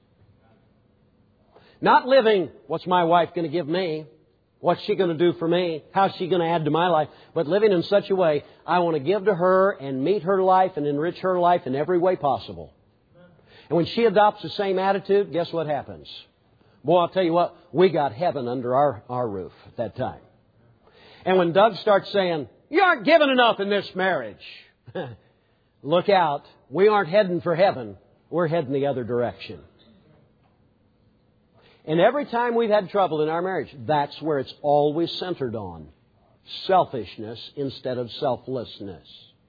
Not living, what's my wife going to give me? What's she going to do for me? How's she going to add to my life? But living in such a way, I want to give to her and meet her life and enrich her life in every way possible. And when she adopts the same attitude, guess what happens? Boy, I'll tell you what, we got heaven under our, our roof at that time. And when Doug starts saying, you aren't giving enough in this marriage, look out, we aren't heading for heaven, we're heading the other direction. And every time we've had trouble in our marriage, that's where it's always centered on. Selfishness instead of selflessness.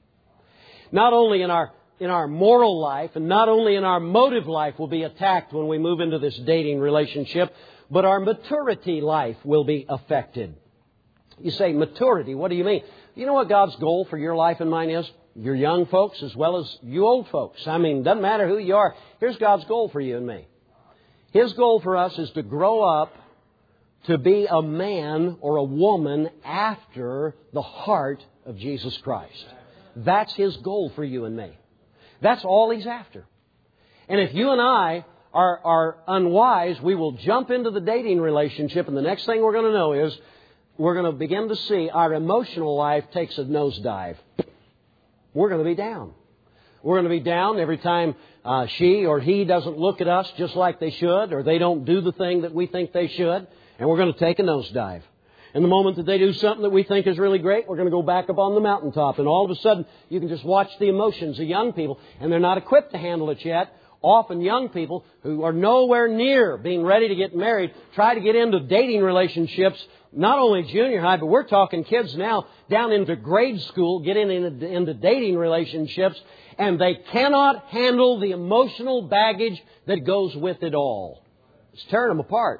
Not only in our in our moral life and not only in our motive life will be attacked when we move into this dating relationship, but our maturity life will be affected. You say, maturity, what do you mean? You know what God's goal for your life and mine is? Your young folks as well as you old folks. I mean, doesn't matter who you are. Here's God's goal for you and me. His goal for us is to grow up to be a man or a woman after the heart of Jesus Christ. That's His goal for you and me. That's all He's after. And if you and I are, are unwise, we will jump into the dating relationship, and the next thing we're going to know is we're going to begin to see our emotional life takes a nosedive. We're going to be down. We're going to be down every time uh, she or he doesn't look at us just like they should, or they don't do the thing that we think they should, and we're going to take a nosedive. And the moment that they do something that we think is really great, we're going to go back up on the mountaintop. And all of a sudden, you can just watch the emotions of young people, and they're not equipped to handle it yet. Often young people who are nowhere near being ready to get married try to get into dating relationships, not only junior high, but we're talking kids now down into grade school, getting into, into dating relationships, and they cannot handle the emotional baggage that goes with it all. It's tearing them apart.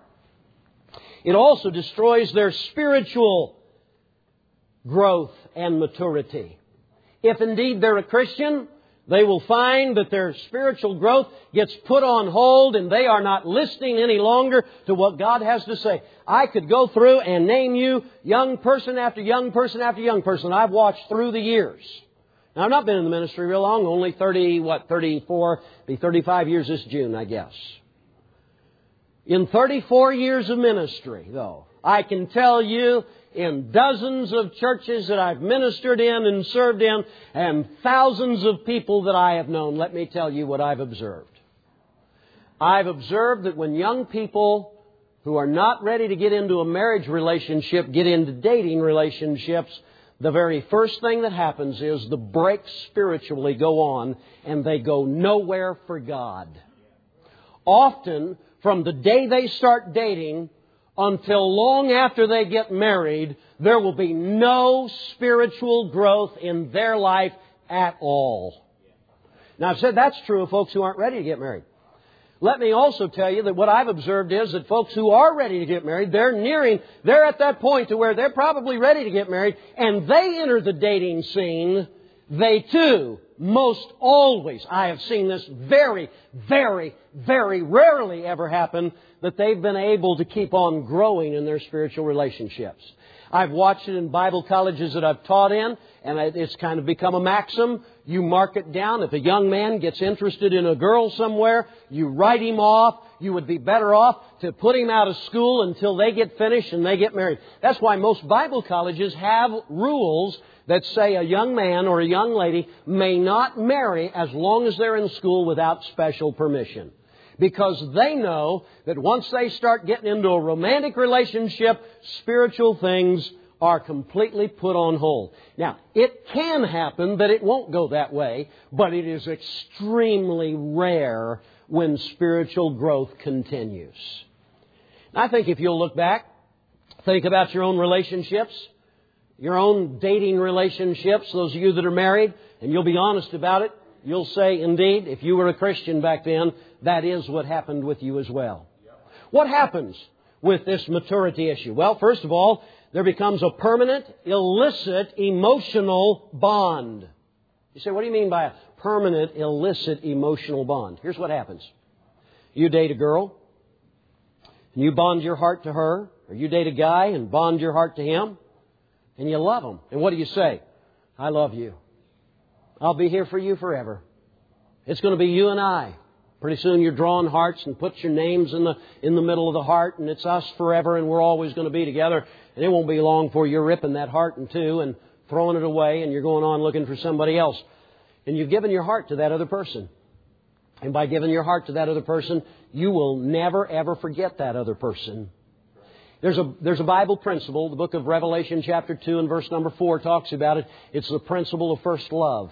It also destroys their spiritual growth and maturity. If indeed they're a Christian, they will find that their spiritual growth gets put on hold and they are not listening any longer to what God has to say. I could go through and name you young person after young person after young person I've watched through the years. Now, I've not been in the ministry real long, only thirty, what, thirty-four, be thirty-five years this June, I guess. In thirty-four years of ministry, though, I can tell you in dozens of churches that I've ministered in and served in, and thousands of people that I have known, let me tell you what I've observed. I've observed that when young people who are not ready to get into a marriage relationship get into dating relationships, the very first thing that happens is the brakes spiritually go on and they go nowhere for God. Often, from the day they start dating until long after they get married, there will be no spiritual growth in their life at all. Now, I've said that's true of folks who aren't ready to get married. Let me also tell you that what I've observed is that folks who are ready to get married, they're nearing, they're at that point to where they're probably ready to get married, and they enter the dating scene, they too, most always, I have seen this very, very, very rarely ever happen, that they've been able to keep on growing in their spiritual relationships. I've watched it in Bible colleges that I've taught in, and it's kind of become a maxim. You mark it down. If a young man gets interested in a girl somewhere, you write him off. You would be better off to put him out of school until they get finished and they get married. That's why most Bible colleges have rules that say a young man or a young lady may not marry as long as they're in school without special permission. Because they know that once they start getting into a romantic relationship, spiritual things are completely put on hold. Now, it can happen that it won't go that way, but it is extremely rare when spiritual growth continues. I think if you'll look back, think about your own relationships, your own dating relationships, those of you that are married, and you'll be honest about it, you'll say, indeed, if you were a Christian back then, that is what happened with you as well. What happens with this maturity issue? Well, first of all, there becomes a permanent, illicit, emotional bond. You say, what do you mean by a permanent, illicit, emotional bond? Here's what happens. You date a girl, and you bond your heart to her, or you date a guy and bond your heart to him, and you love him. And what do you say? I love you. I'll be here for you forever. It's going to be you and I. Pretty soon you're drawing hearts and put your names in the in the middle of the heart, and it's us forever, and we're always going to be together. And it won't be long before you're ripping that heart in two and throwing it away, and you're going on looking for somebody else. And you've given your heart to that other person. And by giving your heart to that other person, you will never, ever forget that other person. There's a, there's a Bible principle. The book of Revelation chapter two and verse number four talks about it. It's the principle of first love.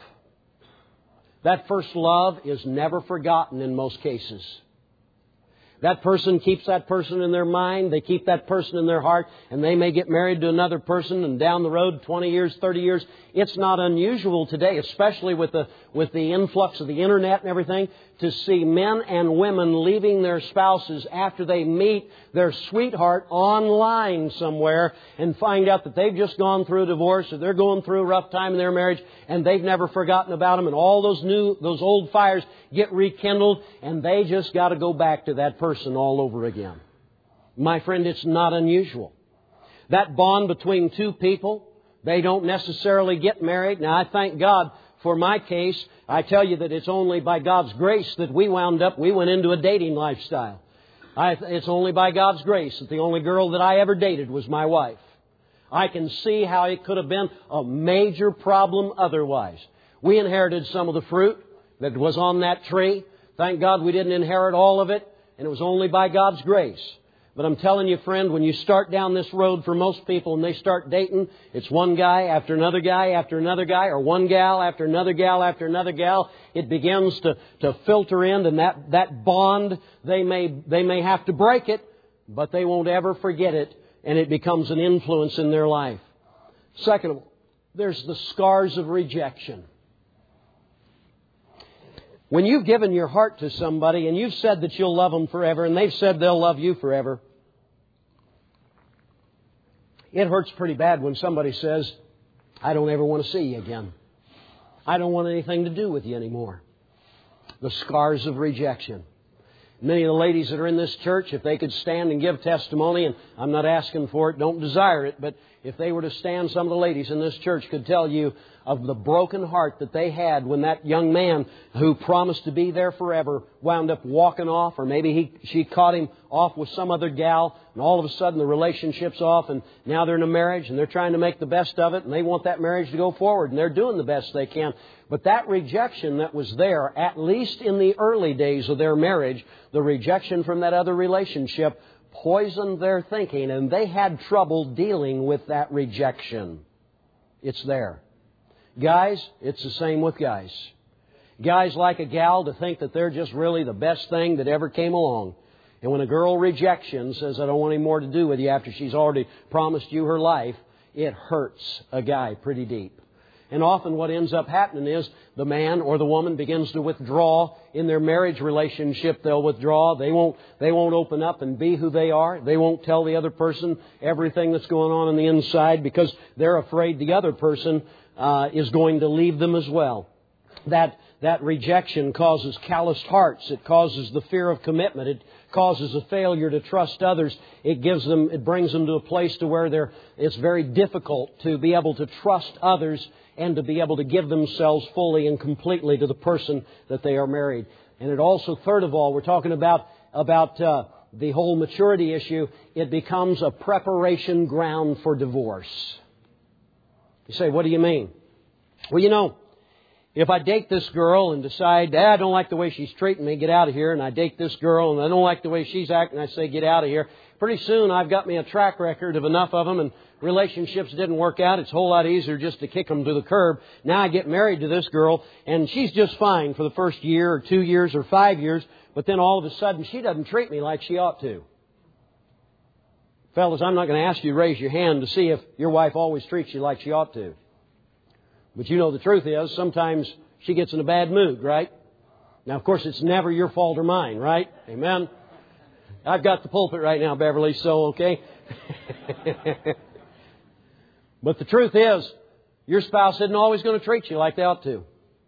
That first love is never forgotten in most cases. That person keeps that person in their mind. They keep that person in their heart. And they may get married to another person, and down the road, twenty years, thirty years. It's not unusual today, especially with the, with the influx of the internet and everything, to see men and women leaving their spouses after they meet their sweetheart online somewhere and find out that they've just gone through a divorce or they're going through a rough time in their marriage, and they've never forgotten about them, and all those new, those old fires get rekindled, and they just got to go back to that person all over again. My friend, it's not unusual. That bond between two people, they don't necessarily get married. Now, I thank God for my case. I tell you that it's only by God's grace that we wound up, we went into a dating lifestyle. I, it's only by God's grace that the only girl that I ever dated was my wife. I can see how it could have been a major problem otherwise. We inherited some of the fruit that was on that tree. Thank God we didn't inherit all of it, and it was only by God's grace. But I'm telling you, friend, when you start down this road for most people and they start dating, it's one guy after another guy after another guy, or one gal after another gal after another gal. It begins to, to filter in, and that, that bond, they may, they may have to break it, but they won't ever forget it, and it becomes an influence in their life. Second of all, there's the scars of rejection. When you've given your heart to somebody and you've said that you'll love them forever and they've said they'll love you forever, it hurts pretty bad when somebody says, I don't ever want to see you again. I don't want anything to do with you anymore. The scars of rejection. Many of the ladies that are in this church, if they could stand and give testimony, and I'm not asking for it, don't desire it, but if they were to stand, some of the ladies in this church could tell you of the broken heart that they had when that young man who promised to be there forever wound up walking off, or maybe he she caught him off with some other gal, and all of a sudden the relationship's off, and now they're in a marriage, and they're trying to make the best of it, and they want that marriage to go forward, and they're doing the best they can. But that rejection that was there, at least in the early days of their marriage, the rejection from that other relationship poisoned their thinking, and they had trouble dealing with that rejection. It's there. Guys, it's the same with guys. Guys like a gal to think that they're just really the best thing that ever came along. And when a girl rejects you and says, I don't want any more to do with you after she's already promised you her life, it hurts a guy pretty deep. And often what ends up happening is the man or the woman begins to withdraw in their marriage relationship. They'll withdraw. They won't, they won't open up and be who they are. They won't tell the other person everything that's going on on the inside because they're afraid the other person uh, is going to leave them as well. That, that rejection causes calloused hearts. It causes the fear of commitment. It causes a failure to trust others. It gives them, it brings them to a place to where they're, it's very difficult to be able to trust others and to be able to give themselves fully and completely to the person that they are married. And it also, third of all, we're talking about, about uh, the whole maturity issue. It becomes a preparation ground for divorce. You say, what do you mean? Well, you know, if I date this girl and decide, ah, I don't like the way she's treating me, get out of here, and I date this girl and I don't like the way she's acting, I say, get out of here. Pretty soon I've got me a track record of enough of them, and relationships didn't work out. It's a whole lot easier just to kick them to the curb. Now I get married to this girl, and she's just fine for the first year or two years or five years, but then all of a sudden she doesn't treat me like she ought to. Fellas, I'm not going to ask you to raise your hand to see if your wife always treats you like she ought to. But you know the truth is, sometimes she gets in a bad mood, right? Now, of course, it's never your fault or mine, right? Amen? I've got the pulpit right now, Beverly, so okay. But the truth is, your spouse isn't always going to treat you like they ought to.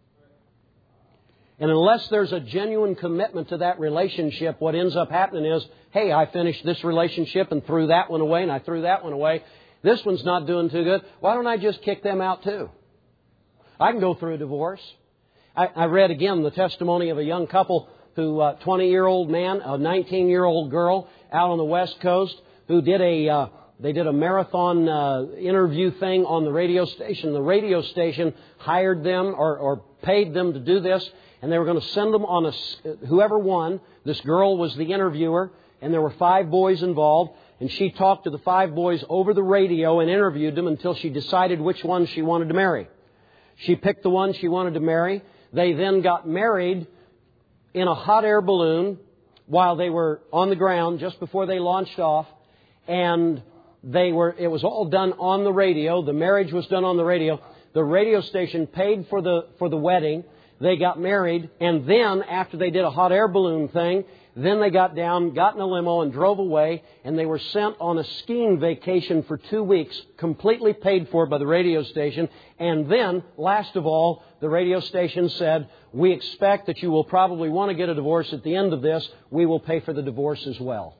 And unless there's a genuine commitment to that relationship, what ends up happening is, hey, I finished this relationship and threw that one away, and I threw that one away. This one's not doing too good. Why don't I just kick them out too? I can go through a divorce. I, I read again the testimony of a young couple who, uh, twenty-year-old man, a nineteen-year-old girl out on the West Coast who did a, uh, they did a marathon uh, interview thing on the radio station. The radio station hired them or, or paid them to do this, and they were going to send them on a, whoever won. This girl was the interviewer, and there were five boys involved, and she talked to the five boys over the radio and interviewed them until she decided which one she wanted to marry. She picked the one she wanted to marry. They then got married in a hot air balloon while they were on the ground just before they launched off. And they were, it was all done on the radio. The marriage was done on the radio. The radio station paid for the, for the wedding. They got married. And then after they did a hot air balloon thing, then they got down, got in a limo and drove away, and they were sent on a skiing vacation for two weeks, completely paid for by the radio station. And then, last of all, the radio station said, we expect that you will probably want to get a divorce at the end of this. We will pay for the divorce as well.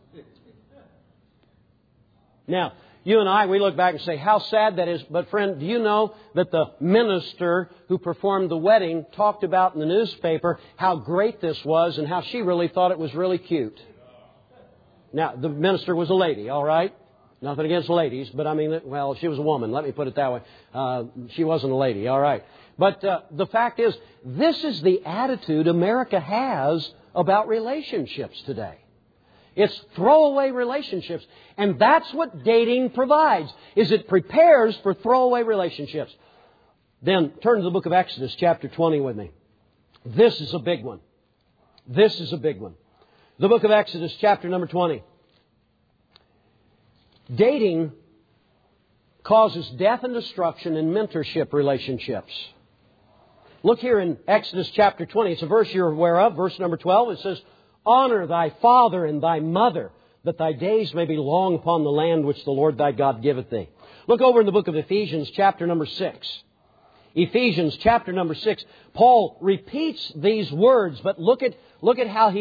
Now, you and I, we look back and say, how sad that is. But friend, do you know that the minister who performed the wedding talked about in the newspaper how great this was and how she really thought it was really cute? Now, the minister was a lady, all right? Nothing against ladies, but I mean, well, she was a woman. Let me put it that way. Uh, she wasn't a lady, all right. But uh, the fact is, this is the attitude America has about relationships today. It's throwaway relationships. And that's what dating provides, is it prepares for throwaway relationships. Then turn to the book of Exodus, chapter twenty with me. This is a big one. This is a big one. The book of Exodus, chapter number twenty. Dating causes death and destruction in mentorship relationships. Look here in Exodus chapter twenty. It's a verse you're aware of, verse number twelve. It says, honor thy father and thy mother, that thy days may be long upon the land which the Lord thy God giveth thee. Look over in the book of Ephesians, chapter number six. Ephesians, chapter number six. Paul repeats these words, but look at, look at how he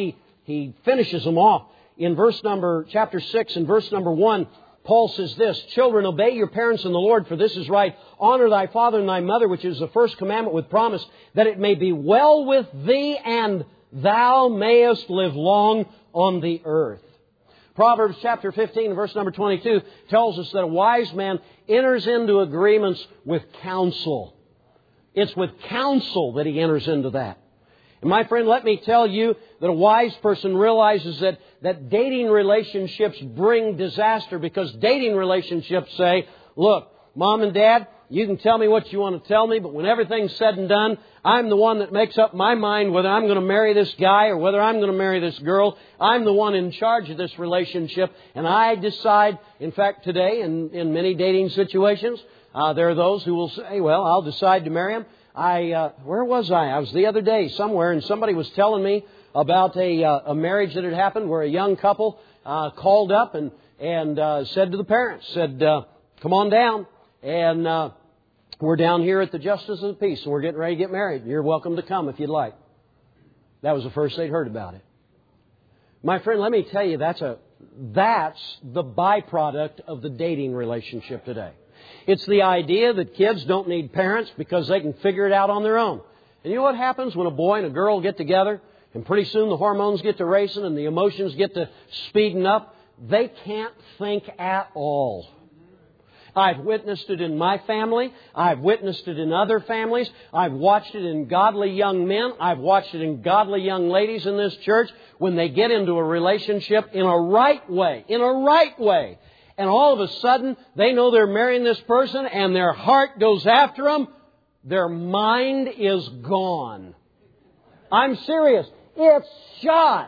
he finishes them off. In verse number, chapter six and verse number one, Paul says this, "Children, obey your parents in the Lord, for this is right. Honor thy father and thy mother, which is the first commandment with promise, that it may be well with thee and thou mayest live long on the earth." Proverbs chapter fifteen, verse number twenty-two, tells us that a wise man enters into agreements with counsel. It's with counsel that he enters into that. And my friend, let me tell you that a wise person realizes that, that dating relationships bring disaster, because dating relationships say, look, Mom and Dad, you can tell me what you want to tell me, but when everything's said and done, I'm the one that makes up my mind whether I'm going to marry this guy or whether I'm going to marry this girl. I'm the one in charge of this relationship, and I decide. In fact, today, in, in many dating situations, uh, there are those who will say, well, I'll decide to marry him. I, uh, where was I? I was the other day somewhere, and somebody was telling me about a, uh, a marriage that had happened where a young couple uh, called up and, and uh, said to the parents, said, uh, come on down, and uh, we're down here at the Justice of the Peace, and we're getting ready to get married. You're welcome to come if you'd like. That was the first they'd heard about it. My friend, let me tell you, that's a that's the byproduct of the dating relationship today. It's the idea that kids don't need parents because they can figure it out on their own. And you know what happens when a boy and a girl get together, and pretty soon the hormones get to racing and the emotions get to speeding up? They can't think at all. I've witnessed it in my family. I've witnessed it in other families. I've watched it in godly young men. I've watched it in godly young ladies in this church when they get into a relationship in a right way, in a right way. And all of a sudden, they know they're marrying this person and their heart goes after them. Their mind is gone. I'm serious. It's shot.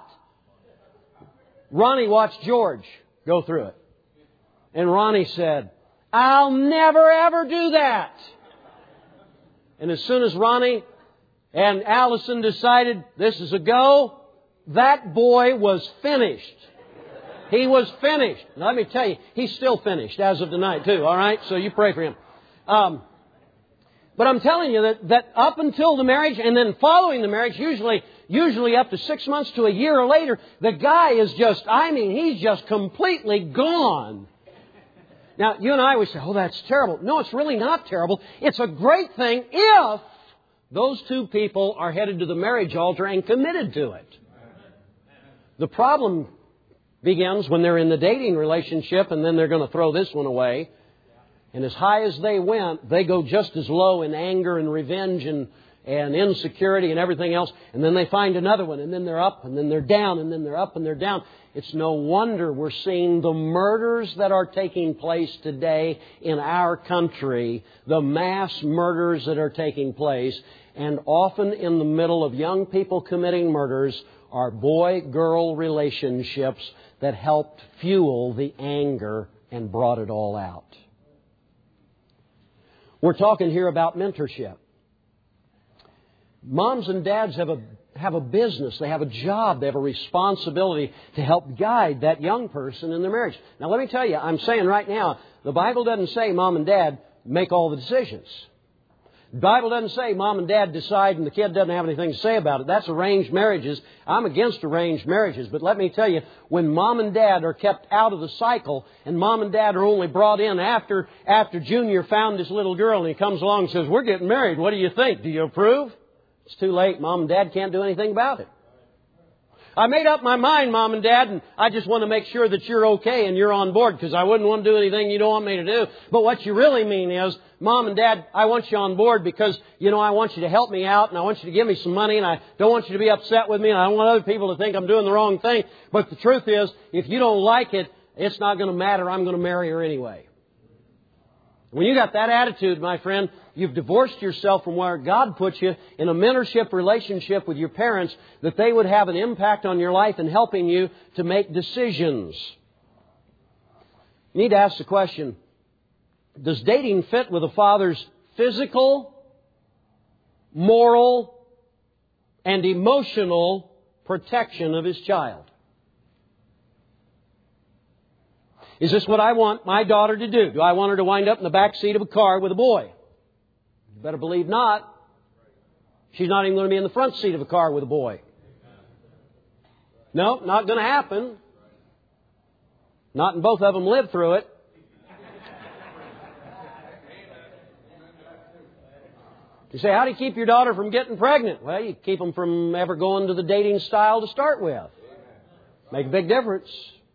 Ronnie watched George go through it. And Ronnie said, I'll never ever do that. And as soon as Ronnie and Allison decided this is a go, that boy was finished. He was finished. Now, let me tell you, he's still finished as of tonight too, all right? So you pray for him. Um, but I'm telling you that, that up until the marriage and then following the marriage, usually usually up to six months to a year or later, the guy is just, I mean, he's just completely gone. Now, you and I always say, oh, that's terrible. No, it's really not terrible. It's a great thing if those two people are headed to the marriage altar and committed to it. The problem begins when they're in the dating relationship and then they're going to throw this one away. And as high as they went, they go just as low in anger and revenge and, and insecurity and everything else. And then they find another one, and then they're up, and then they're down, and then they're up, and they're down. It's no wonder we're seeing the murders that are taking place today in our country, the mass murders that are taking place. And often in the middle of young people committing murders are boy-girl relationships that helped fuel the anger and brought it all out. We're talking here about mentorship. Moms and dads have a have a business, they have a job, they have a responsibility to help guide that young person in their marriage. Now let me tell you, I'm saying right now, the Bible doesn't say mom and dad make all the decisions. The Bible doesn't say mom and dad decide and the kid doesn't have anything to say about it. That's arranged marriages. I'm against arranged marriages. But let me tell you, when mom and dad are kept out of the cycle and mom and dad are only brought in after after Junior found this little girl and he comes along and says, we're getting married. What do you think? Do you approve? It's too late. Mom and Dad can't do anything about it. I made up my mind, Mom and Dad, and I just want to make sure that you're okay and you're on board because I wouldn't want to do anything you don't want me to do. But what you really mean is, Mom and Dad, I want you on board because, you know, I want you to help me out and I want you to give me some money and I don't want you to be upset with me and I don't want other people to think I'm doing the wrong thing. But the truth is, if you don't like it, it's not going to matter. I'm going to marry her anyway. When you got that attitude, my friend, you've divorced yourself from where God put you in a mentorship relationship with your parents, that they would have an impact on your life in helping you to make decisions. You need to ask the question, does dating fit with a father's physical, moral, and emotional protection of his child? Is this what I want my daughter to do? Do I want her to wind up in the back seat of a car with a boy? You better believe not. She's not even going to be in the front seat of a car with a boy. No, not going to happen. Not and both of them lived through it. You say, how do you keep your daughter from getting pregnant? Well, you keep them from ever going to the dating style to start with. Make a big difference.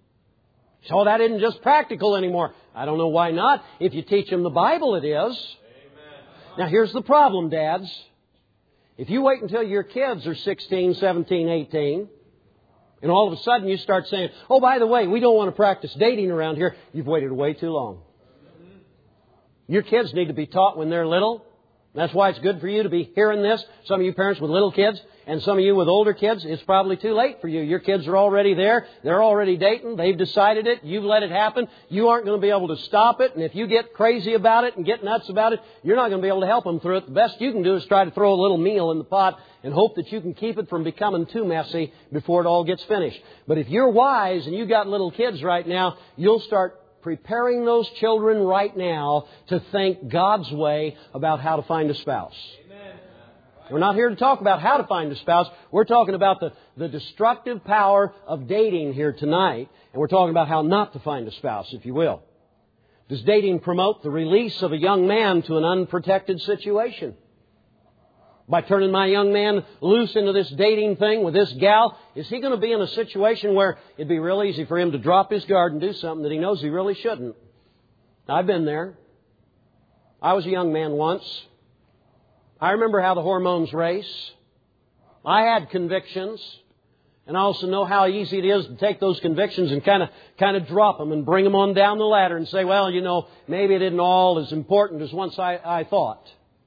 So that isn't just practical anymore. I don't know why not. If you teach them the Bible, it is. Now, here's the problem, dads. If you wait until your kids are sixteen, seventeen, eighteen, and all of a sudden you start saying, oh, by the way, we don't want to practice dating around here, you've waited way too long. Your kids need to be taught when they're little. That's why it's good for you to be hearing this. Some of you parents with little kids and some of you with older kids, it's probably too late for you. Your kids are already there. They're already dating. They've decided it. You've let it happen. You aren't going to be able to stop it. And if you get crazy about it and get nuts about it, you're not going to be able to help them through it. The best you can do is try to throw a little meal in the pot and hope that you can keep it from becoming too messy before it all gets finished. But if you're wise and you got little kids right now, you'll start preparing those children right now to think God's way about how to find a spouse. Amen. We're not here to talk about how to find a spouse. We're talking about the, the destructive power of dating here tonight. And we're talking about how not to find a spouse, if you will. Does dating promote the release of a young man to an unprotected situation? By turning my young man loose into this dating thing with this gal, is he going to be in a situation where it'd be real easy for him to drop his guard and do something that he knows he really shouldn't? I've been there. I was a young man once. I remember how the hormones race. I had convictions. And I also know how easy it is to take those convictions and kind of kind of drop them and bring them on down the ladder and say, well, you know, maybe it isn't all as important as once I, I thought.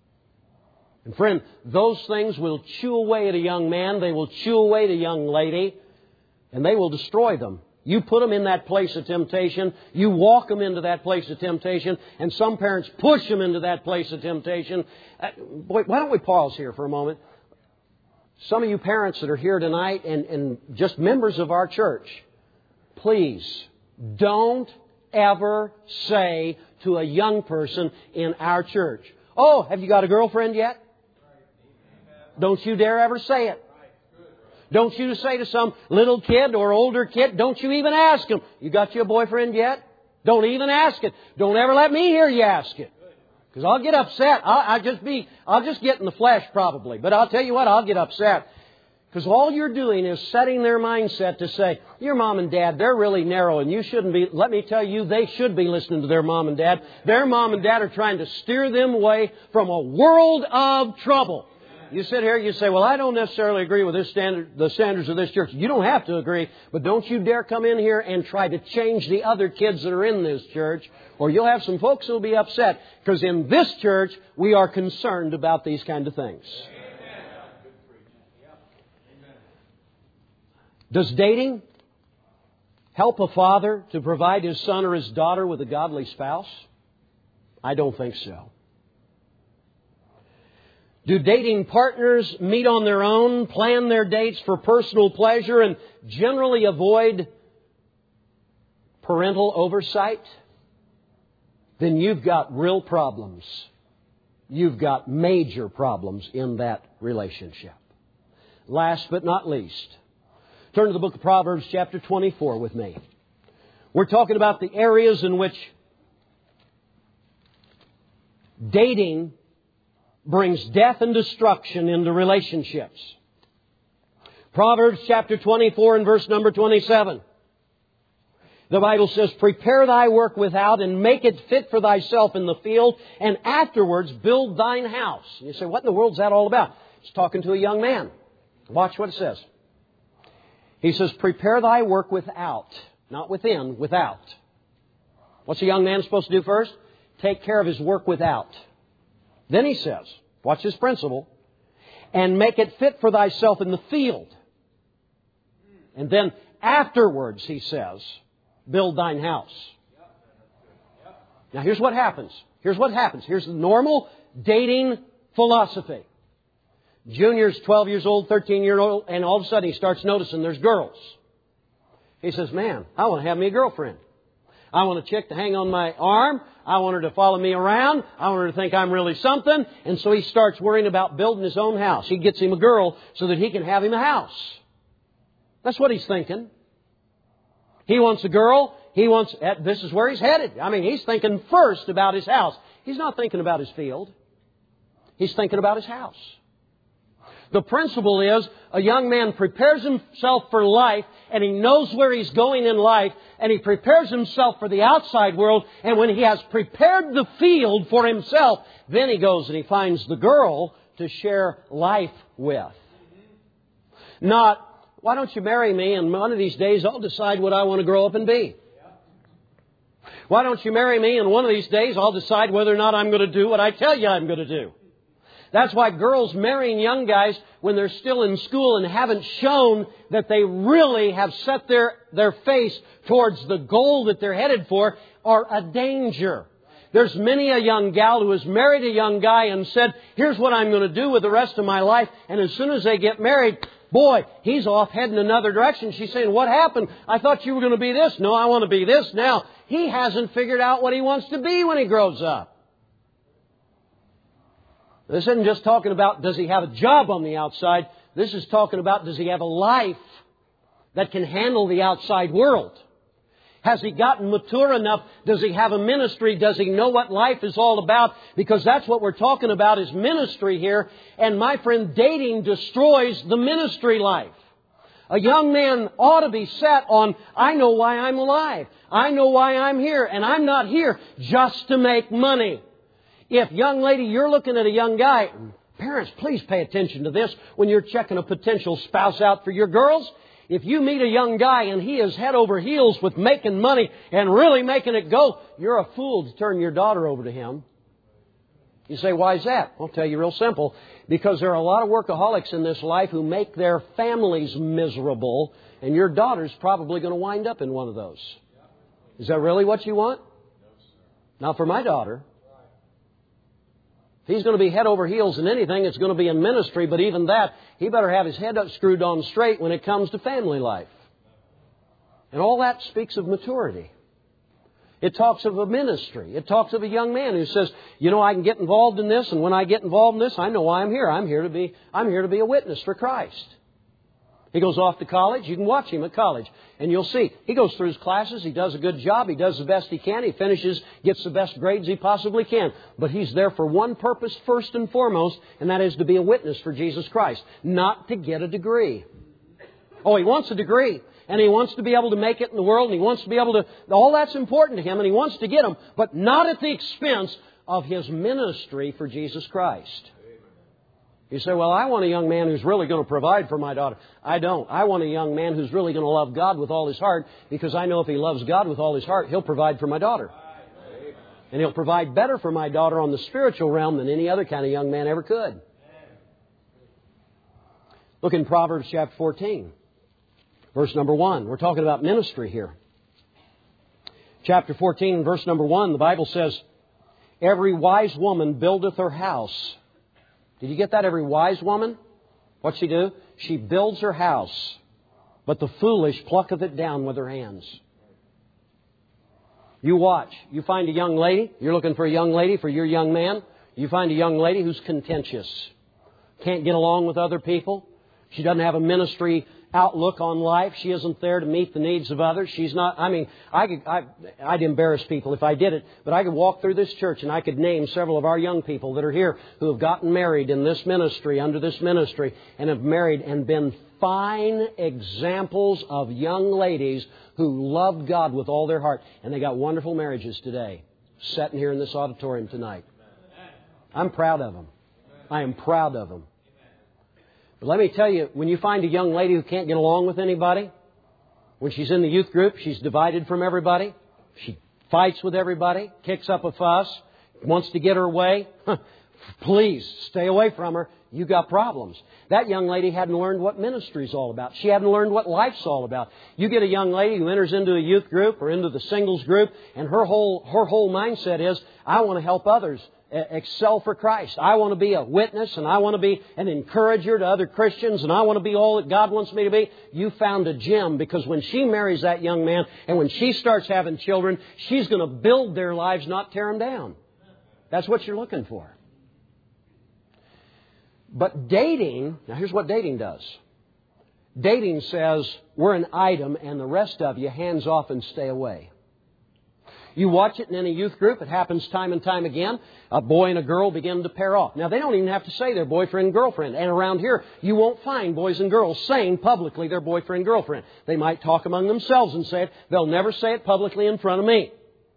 And friend, those things will chew away at a young man. They will chew away at a young lady. And they will destroy them. You put them in that place of temptation. You walk them into that place of temptation. And some parents push them into that place of temptation. Uh, boy, why don't we pause here for a moment? Some of you parents that are here tonight and, and just members of our church, please don't ever say to a young person in our church, oh, have you got a girlfriend yet? Don't you dare ever say it. Don't you say to some little kid or older kid, don't you even ask him, you got you a boyfriend yet? Don't even ask it. Don't ever let me hear you ask it. Because I'll get upset. I'll, I'll just be, I'll just get in the flesh probably. But I'll tell you what, I'll get upset. Because all you're doing is setting their mindset to say, your mom and dad, they're really narrow and you shouldn't be, let me tell you, they should be listening to their mom and dad. Their mom and dad are trying to steer them away from a world of trouble. You sit here, you say, well, I don't necessarily agree with this standard, the standards of this church. You don't have to agree, but don't you dare come in here and try to change the other kids that are in this church, or you'll have some folks who will be upset, because in this church, we are concerned about these kind of things. Does dating help a father to provide his son or his daughter with a godly spouse? I don't think so. Do dating partners meet on their own, plan their dates for personal pleasure, and generally avoid parental oversight? Then you've got real problems. You've got major problems in that relationship. Last but not least, turn to the book of Proverbs chapter twenty-four with me. We're talking about the areas in which dating brings death and destruction into relationships. Proverbs chapter twenty-four and verse number twenty-seven. The Bible says, prepare thy work without and make it fit for thyself in the field, and afterwards build thine house. And you say, what in the world is that all about? It's talking to a young man. Watch what it says. He says, prepare thy work without. Not within, without. What's a young man supposed to do first? Take care of his work without. Then he says, watch this principle, and make it fit for thyself in the field. And then afterwards, he says, build thine house. Now here's what happens. Here's what happens. Here's the normal dating philosophy. Junior's twelve years old, thirteen years old, and all of a sudden he starts noticing there's girls. He says, man, I want to have me a girlfriend. I want a chick to hang on my arm. I want her to follow me around. I want her to think I'm really something. And so he starts worrying about building his own house. He gets him a girl so that he can have him a house. That's what he's thinking. He wants a girl. He wants, this is where he's headed. I mean, he's thinking first about his house. He's not thinking about his field. He's thinking about his house. The principle is a young man prepares himself for life and he knows where he's going in life and he prepares himself for the outside world, and when he has prepared the field for himself, then he goes and he finds the girl to share life with. Not, why don't you marry me and one of these days I'll decide what I want to grow up and be. Why don't you marry me and one of these days I'll decide whether or not I'm going to do what I tell you I'm going to do. That's why girls marrying young guys when they're still in school and haven't shown that they really have set their, their face towards the goal that they're headed for are a danger. There's many a young gal who has married a young guy and said, here's what I'm going to do with the rest of my life. And as soon as they get married, boy, he's off heading another direction. She's saying, what happened? I thought you were going to be this. No, I want to be this now. He hasn't figured out what he wants to be when he grows up. This isn't just talking about does he have a job on the outside. This is talking about does he have a life that can handle the outside world. Has he gotten mature enough? Does he have a ministry? Does he know what life is all about? Because that's what we're talking about is ministry here. And my friend, dating destroys the ministry life. A young man ought to be set on, I know why I'm alive. I know why I'm here. And I'm not here just to make money. If, young lady, you're looking at a young guy, parents, please pay attention to this when you're checking a potential spouse out for your girls. If you meet a young guy and he is head over heels with making money and really making it go, you're a fool to turn your daughter over to him. You say, why is that? I'll tell you real simple. Because there are a lot of workaholics in this life who make their families miserable, and your daughter's probably going to wind up in one of those. Is that really what you want? Not for my daughter. If he's going to be head over heels in anything, it's going to be in ministry. But even that, he better have his head up screwed on straight when it comes to family life. And all that speaks of maturity. It talks of a ministry. It talks of a young man who says, you know, I can get involved in this. And when I get involved in this, I know why I'm here. I'm here to be, I'm here to be a witness for Christ. He goes off to college. You can watch him at college. And you'll see. He goes through his classes. He does a good job. He does the best he can. He finishes, gets the best grades he possibly can. But he's there for one purpose first and foremost, and that is to be a witness for Jesus Christ. Not to get a degree. Oh, he wants a degree. And he wants to be able to make it in the world. And he wants to be able to... All that's important to him. And he wants to get them. But not at the expense of his ministry for Jesus Christ. You say, well, I want a young man who's really going to provide for my daughter. I don't. I want a young man who's really going to love God with all his heart, because I know if he loves God with all his heart, he'll provide for my daughter. And he'll provide better for my daughter on the spiritual realm than any other kind of young man ever could. Look in Proverbs chapter fourteen, verse number one. We're talking about ministry here. Chapter fourteen, verse number one, the Bible says, every wise woman buildeth her house. Did you get that? Every wise woman? What's she do? She builds her house, but the foolish plucketh it down with her hands. You watch. You find a young lady. You're looking for a young lady for your young man. You find a young lady who's contentious. Can't get along with other people. She doesn't have a ministry outlook on life. She isn't there to meet the needs of others. She's not, I mean, I could, I, I'd embarrass people if I did it, but I could walk through this church and I could name several of our young people that are here who have gotten married in this ministry, under this ministry, and have married and been fine examples of young ladies who loved God with all their heart. And they got wonderful marriages today, sitting here in this auditorium tonight. I'm proud of them. I am proud of them. But let me tell you, when you find a young lady who can't get along with anybody, when she's in the youth group, she's divided from everybody. She fights with everybody, kicks up a fuss, wants to get her way. Please stay away from her. You got problems. That young lady hadn't learned what ministry is all about. She hadn't learned what life's all about. You get a young lady who enters into a youth group or into the singles group, and her whole her whole mindset is, I want to help others excel for Christ. I want to be a witness, and I want to be an encourager to other Christians, and I want to be all that God wants me to be. You found a gem, because when she marries that young man and when she starts having children, she's going to build their lives, not tear them down. That's what you're looking for. But dating, now here's what dating does. Dating says, we're an item and the rest of you hands off and stay away. You watch it in any youth group. It happens time and time again. A boy and a girl begin to pair off. Now, they don't even have to say they're boyfriend and girlfriend. And around here, you won't find boys and girls saying publicly they're boyfriend and girlfriend. They might talk among themselves and say it. They'll never say it publicly in front of me.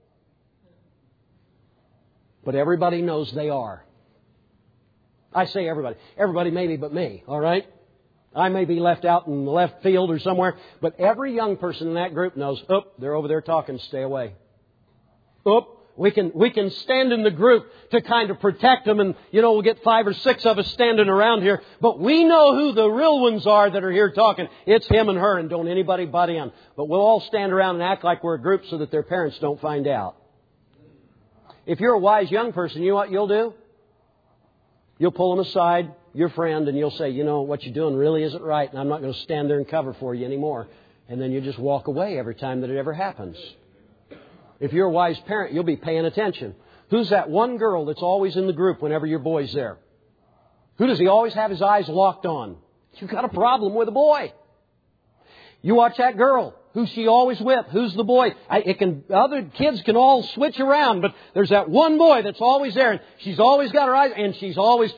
But everybody knows they are. I say everybody. Everybody maybe but me, all right? I may be left out in the left field or somewhere. But every young person in that group knows, oh, they're over there talking, stay away. Oh, we can we can stand in the group to kind of protect them, and, you know, we'll get five or six of us standing around here. But we know who the real ones are that are here talking. It's him and her, and don't anybody butt in. But we'll all stand around and act like we're a group so that their parents don't find out. If you're a wise young person, you know what you'll do? You'll pull them aside, your friend, and you'll say, you know, what you're doing really isn't right, and I'm not going to stand there and cover for you anymore. And then you just walk away every time that it ever happens. If you're a wise parent, you'll be paying attention. Who's that one girl that's always in the group whenever your boy's there? Who does he always have his eyes locked on? You've got a problem with a boy. You watch that girl. Who's she always with? Who's the boy? I, it can, other kids can all switch around, but there's that one boy that's always there. And she's always got her eyes, and she's always...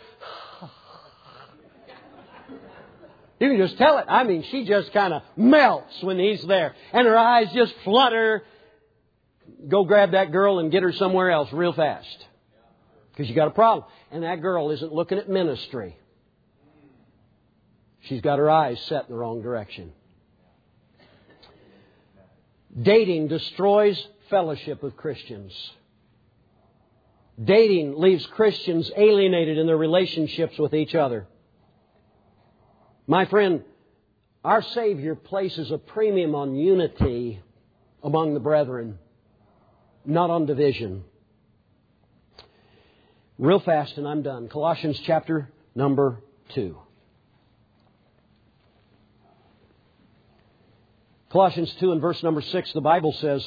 You can just tell it. I mean, she just kind of melts when he's there. And her eyes just flutter. Go grab that girl and get her somewhere else real fast. Because you got a problem. And that girl isn't looking at ministry. She's got her eyes set in the wrong direction. Dating destroys fellowship with Christians. Dating leaves Christians alienated in their relationships with each other. My friend, our Savior places a premium on unity among the brethren, not on division. Real fast, and I'm done. Colossians chapter number two. Colossians two and verse number six, the Bible says,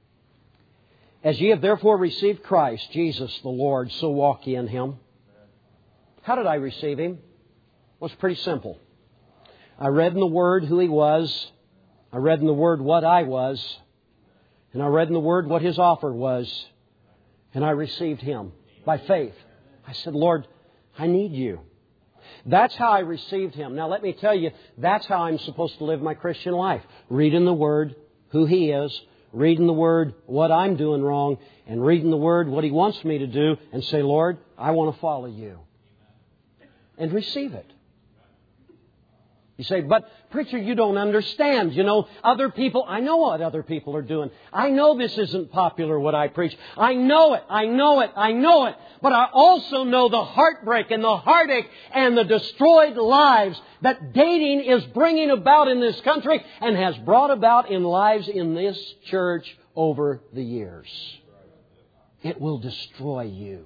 as ye have therefore received Christ, Jesus the Lord, so walk ye in Him. How did I receive Him? Well, it's pretty simple. I read in the Word who He was. I read in the Word what I was. And I read in the Word what His offer was. And I received Him by faith. I said, Lord, I need You. That's how I received Him. Now let me tell you, that's how I'm supposed to live my Christian life. Read in the Word who He is. Read in the Word what I'm doing wrong. And read in the Word what He wants me to do. And say, Lord, I want to follow You. And receive it. You say, but preacher, you don't understand. You know, other people, I know what other people are doing. I know this isn't popular, what I preach. I know it, I know it, I know it. But I also know the heartbreak and the heartache and the destroyed lives that dating is bringing about in this country and has brought about in lives in this church over the years. It will destroy you.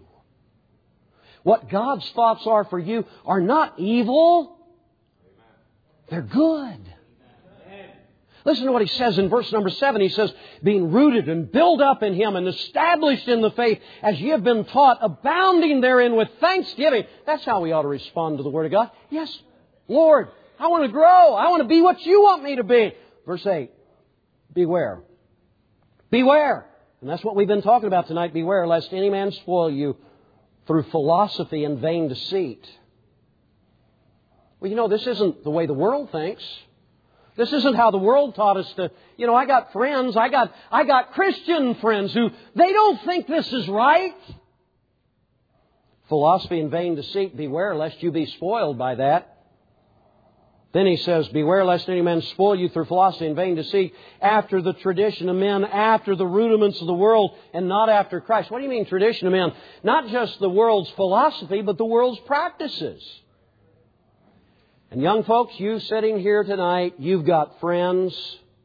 What God's thoughts are for you are not evil. They're good. Listen to what He says in verse number seven. He says, being rooted and built up in Him and established in the faith as ye have been taught, abounding therein with thanksgiving. That's how we ought to respond to the Word of God. Yes, Lord, I want to grow. I want to be what You want me to be. Verse eight, beware. Beware. And that's what we've been talking about tonight. Beware lest any man spoil you through philosophy and vain deceit. Well, you know, this isn't the way the world thinks. This isn't how the world taught us to, you know, I got friends, I got, I got Christian friends who, they don't think this is right. Philosophy and vain deceit, beware lest you be spoiled by that. Then he says, beware lest any man spoil you through philosophy and vain deceit, after the tradition of men, after the rudiments of the world, and not after Christ. What do you mean tradition of men? Not just the world's philosophy, but the world's practices. And young folks, you sitting here tonight, you've got friends,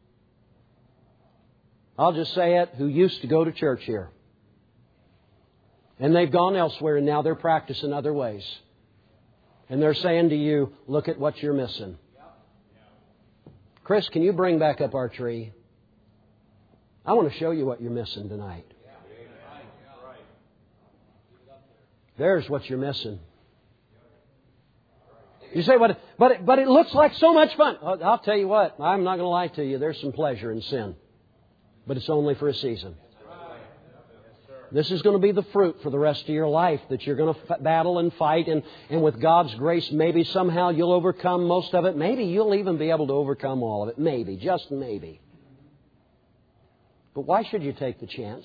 I'll just say it, who used to go to church here. And they've gone elsewhere and now they're practicing other ways. And they're saying to you, look at what you're missing. Chris, can you bring back up our tree? I want to show you what you're missing tonight. There's what you're missing. You say, but, but, it, but it looks like so much fun. I'll tell you what, I'm not going to lie to you. There's some pleasure in sin. But it's only for a season. This is going to be the fruit for the rest of your life that you're going to f- battle and fight. And, and with God's grace, maybe somehow you'll overcome most of it. Maybe you'll even be able to overcome all of it. Maybe, just maybe. But why should you take the chance?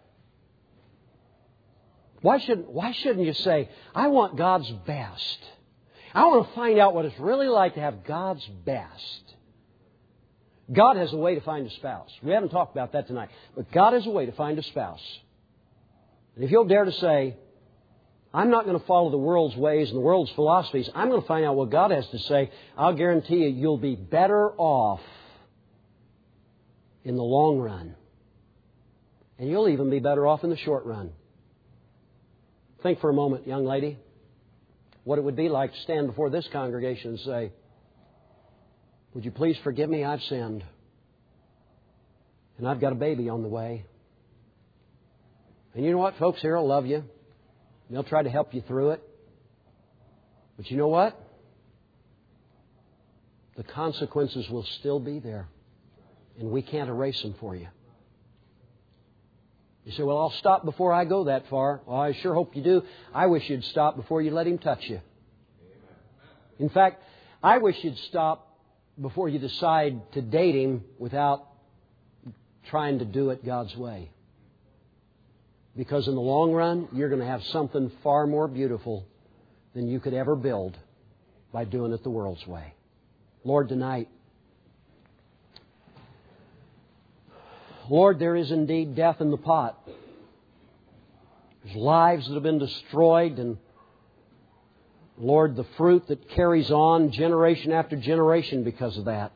Why, should, why shouldn't you say, I want God's best. I want to find out what it's really like to have God's best. God has a way to find a spouse. We haven't talked about that tonight. But God has a way to find a spouse. And if you'll dare to say, I'm not going to follow the world's ways and the world's philosophies, I'm going to find out what God has to say, I'll guarantee you, you'll be better off in the long run. And you'll even be better off in the short run. Think for a moment, young lady, what it would be like to stand before this congregation and say, would you please forgive me? I've sinned. And I've got a baby on the way. And you know what? Folks here will love you. They'll try to help you through it. But you know what? The consequences will still be there. And we can't erase them for you. You say, well, I'll stop before I go that far. Well, I sure hope you do. I wish you'd stop before you let Him touch you. In fact, I wish you'd stop before you decide to date Him without trying to do it God's way. Because in the long run, you're going to have something far more beautiful than you could ever build by doing it the world's way. Lord, tonight, Lord, there is indeed death in the pot. There's lives that have been destroyed, and Lord, the fruit that carries on generation after generation because of that.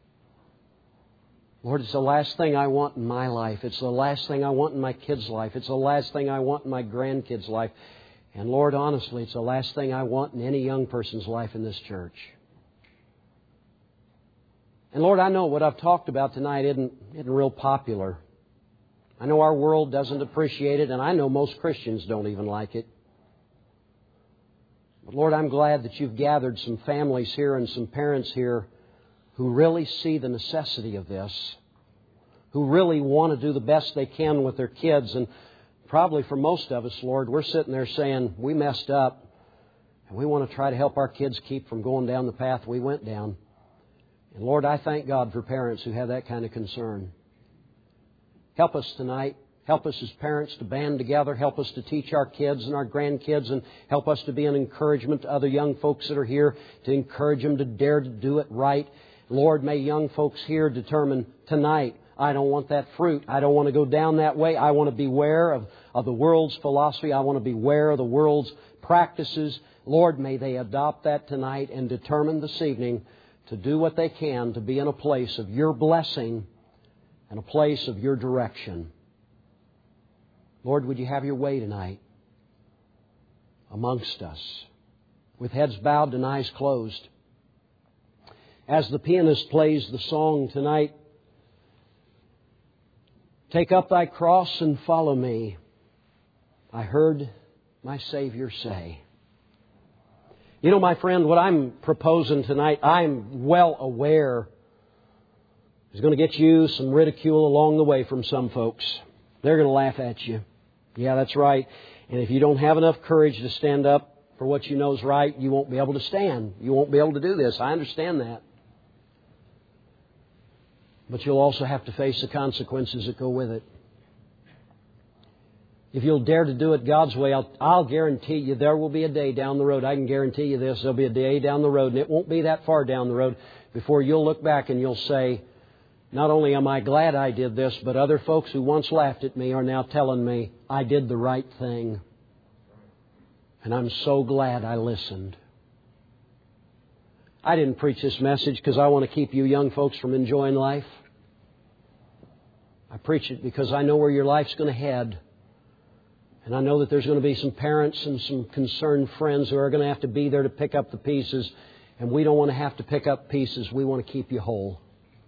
Lord, it's the last thing I want in my life. It's the last thing I want in my kids' life. It's the last thing I want in my grandkids' life. And Lord, honestly, it's the last thing I want in any young person's life in this church. And Lord, I know what I've talked about tonight isn't, isn't real popular. I know our world doesn't appreciate it, and I know most Christians don't even like it. But Lord, I'm glad that you've gathered some families here and some parents here who really see the necessity of this, who really want to do the best they can with their kids. And probably for most of us, Lord, we're sitting there saying, we messed up, and we want to try to help our kids keep from going down the path we went down. And Lord, I thank God for parents who have that kind of concern. Help us tonight. Help us as parents to band together. Help us to teach our kids and our grandkids, and help us to be an encouragement to other young folks that are here, to encourage them to dare to do it right. Lord, may young folks here determine tonight, I don't want that fruit. I don't want to go down that way. I want to beware of, of the world's philosophy. I want to beware of the world's practices. Lord, may they adopt that tonight and determine this evening to do what they can to be in a place of your blessing and a place of your direction. Lord, would you have your way tonight amongst us, with heads bowed and eyes closed. As the pianist plays the song tonight, take up thy cross and follow me, I heard my Savior say. You know, my friend, what I'm proposing tonight, I'm well aware is going to get you some ridicule along the way from some folks. They're going to laugh at you. Yeah, that's right. And if you don't have enough courage to stand up for what you know is right, you won't be able to stand. You won't be able to do this. I understand that. But you'll also have to face the consequences that go with it. If you'll dare to do it God's way, I'll, I'll guarantee you there will be a day down the road. I can guarantee you this. There'll be a day down the road, and it won't be that far down the road before you'll look back and you'll say, not only am I glad I did this, but other folks who once laughed at me are now telling me I did the right thing. And I'm so glad I listened. I didn't preach this message because I want to keep you young folks from enjoying life. I preach it because I know where your life's going to head. And I know that there's going to be some parents and some concerned friends who are going to have to be there to pick up the pieces. And we don't want to have to pick up pieces. We want to keep you whole.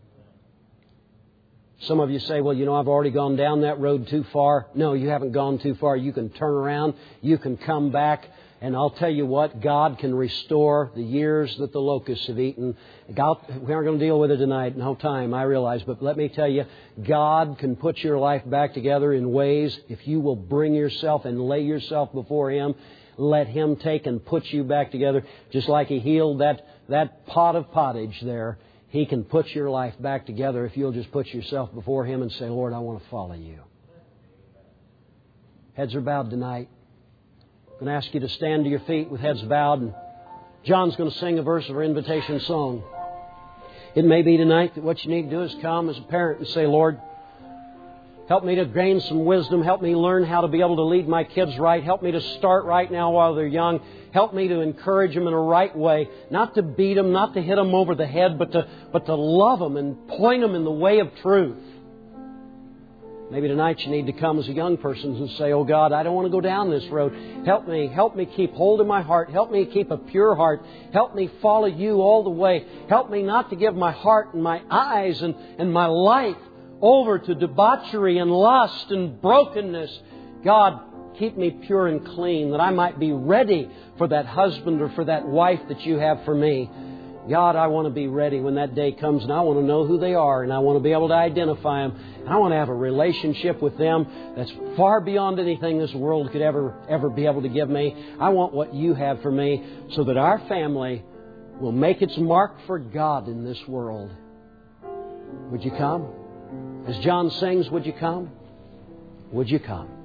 Some of you say, well, you know, I've already gone down that road too far. No, you haven't gone too far. You can turn around. You can come back. And I'll tell you what, God can restore the years that the locusts have eaten. God, we aren't going to deal with it tonight, no time, I realize. But let me tell you, God can put your life back together in ways, if you will bring yourself and lay yourself before Him, let Him take and put you back together. Just like He healed that, that pot of pottage there, He can put your life back together if you'll just put yourself before Him and say, Lord, I want to follow You. Heads are bowed tonight. I'm going to ask you to stand to your feet with heads bowed. And John's going to sing a verse of our invitation song. It may be tonight that what you need to do is come as a parent and say, Lord, help me to gain some wisdom. Help me learn how to be able to lead my kids right. Help me to start right now while they're young. Help me to encourage them in a right way. Not to beat them, not to hit them over the head, but to, but to love them and point them in the way of truth. Maybe tonight you need to come as a young person and say, oh God, I don't want to go down this road. Help me. Help me keep hold of my heart. Help me keep a pure heart. Help me follow You all the way. Help me not to give my heart and my eyes and, and my life over to debauchery and lust and brokenness. God, keep me pure and clean that I might be ready for that husband or for that wife that You have for me. God, I want to be ready when that day comes, and I want to know who they are, and I want to be able to identify them. And I want to have a relationship with them that's far beyond anything this world could ever, ever be able to give me. I want what You have for me so that our family will make its mark for God in this world. Would you come? As John sings, would you come? Would you come?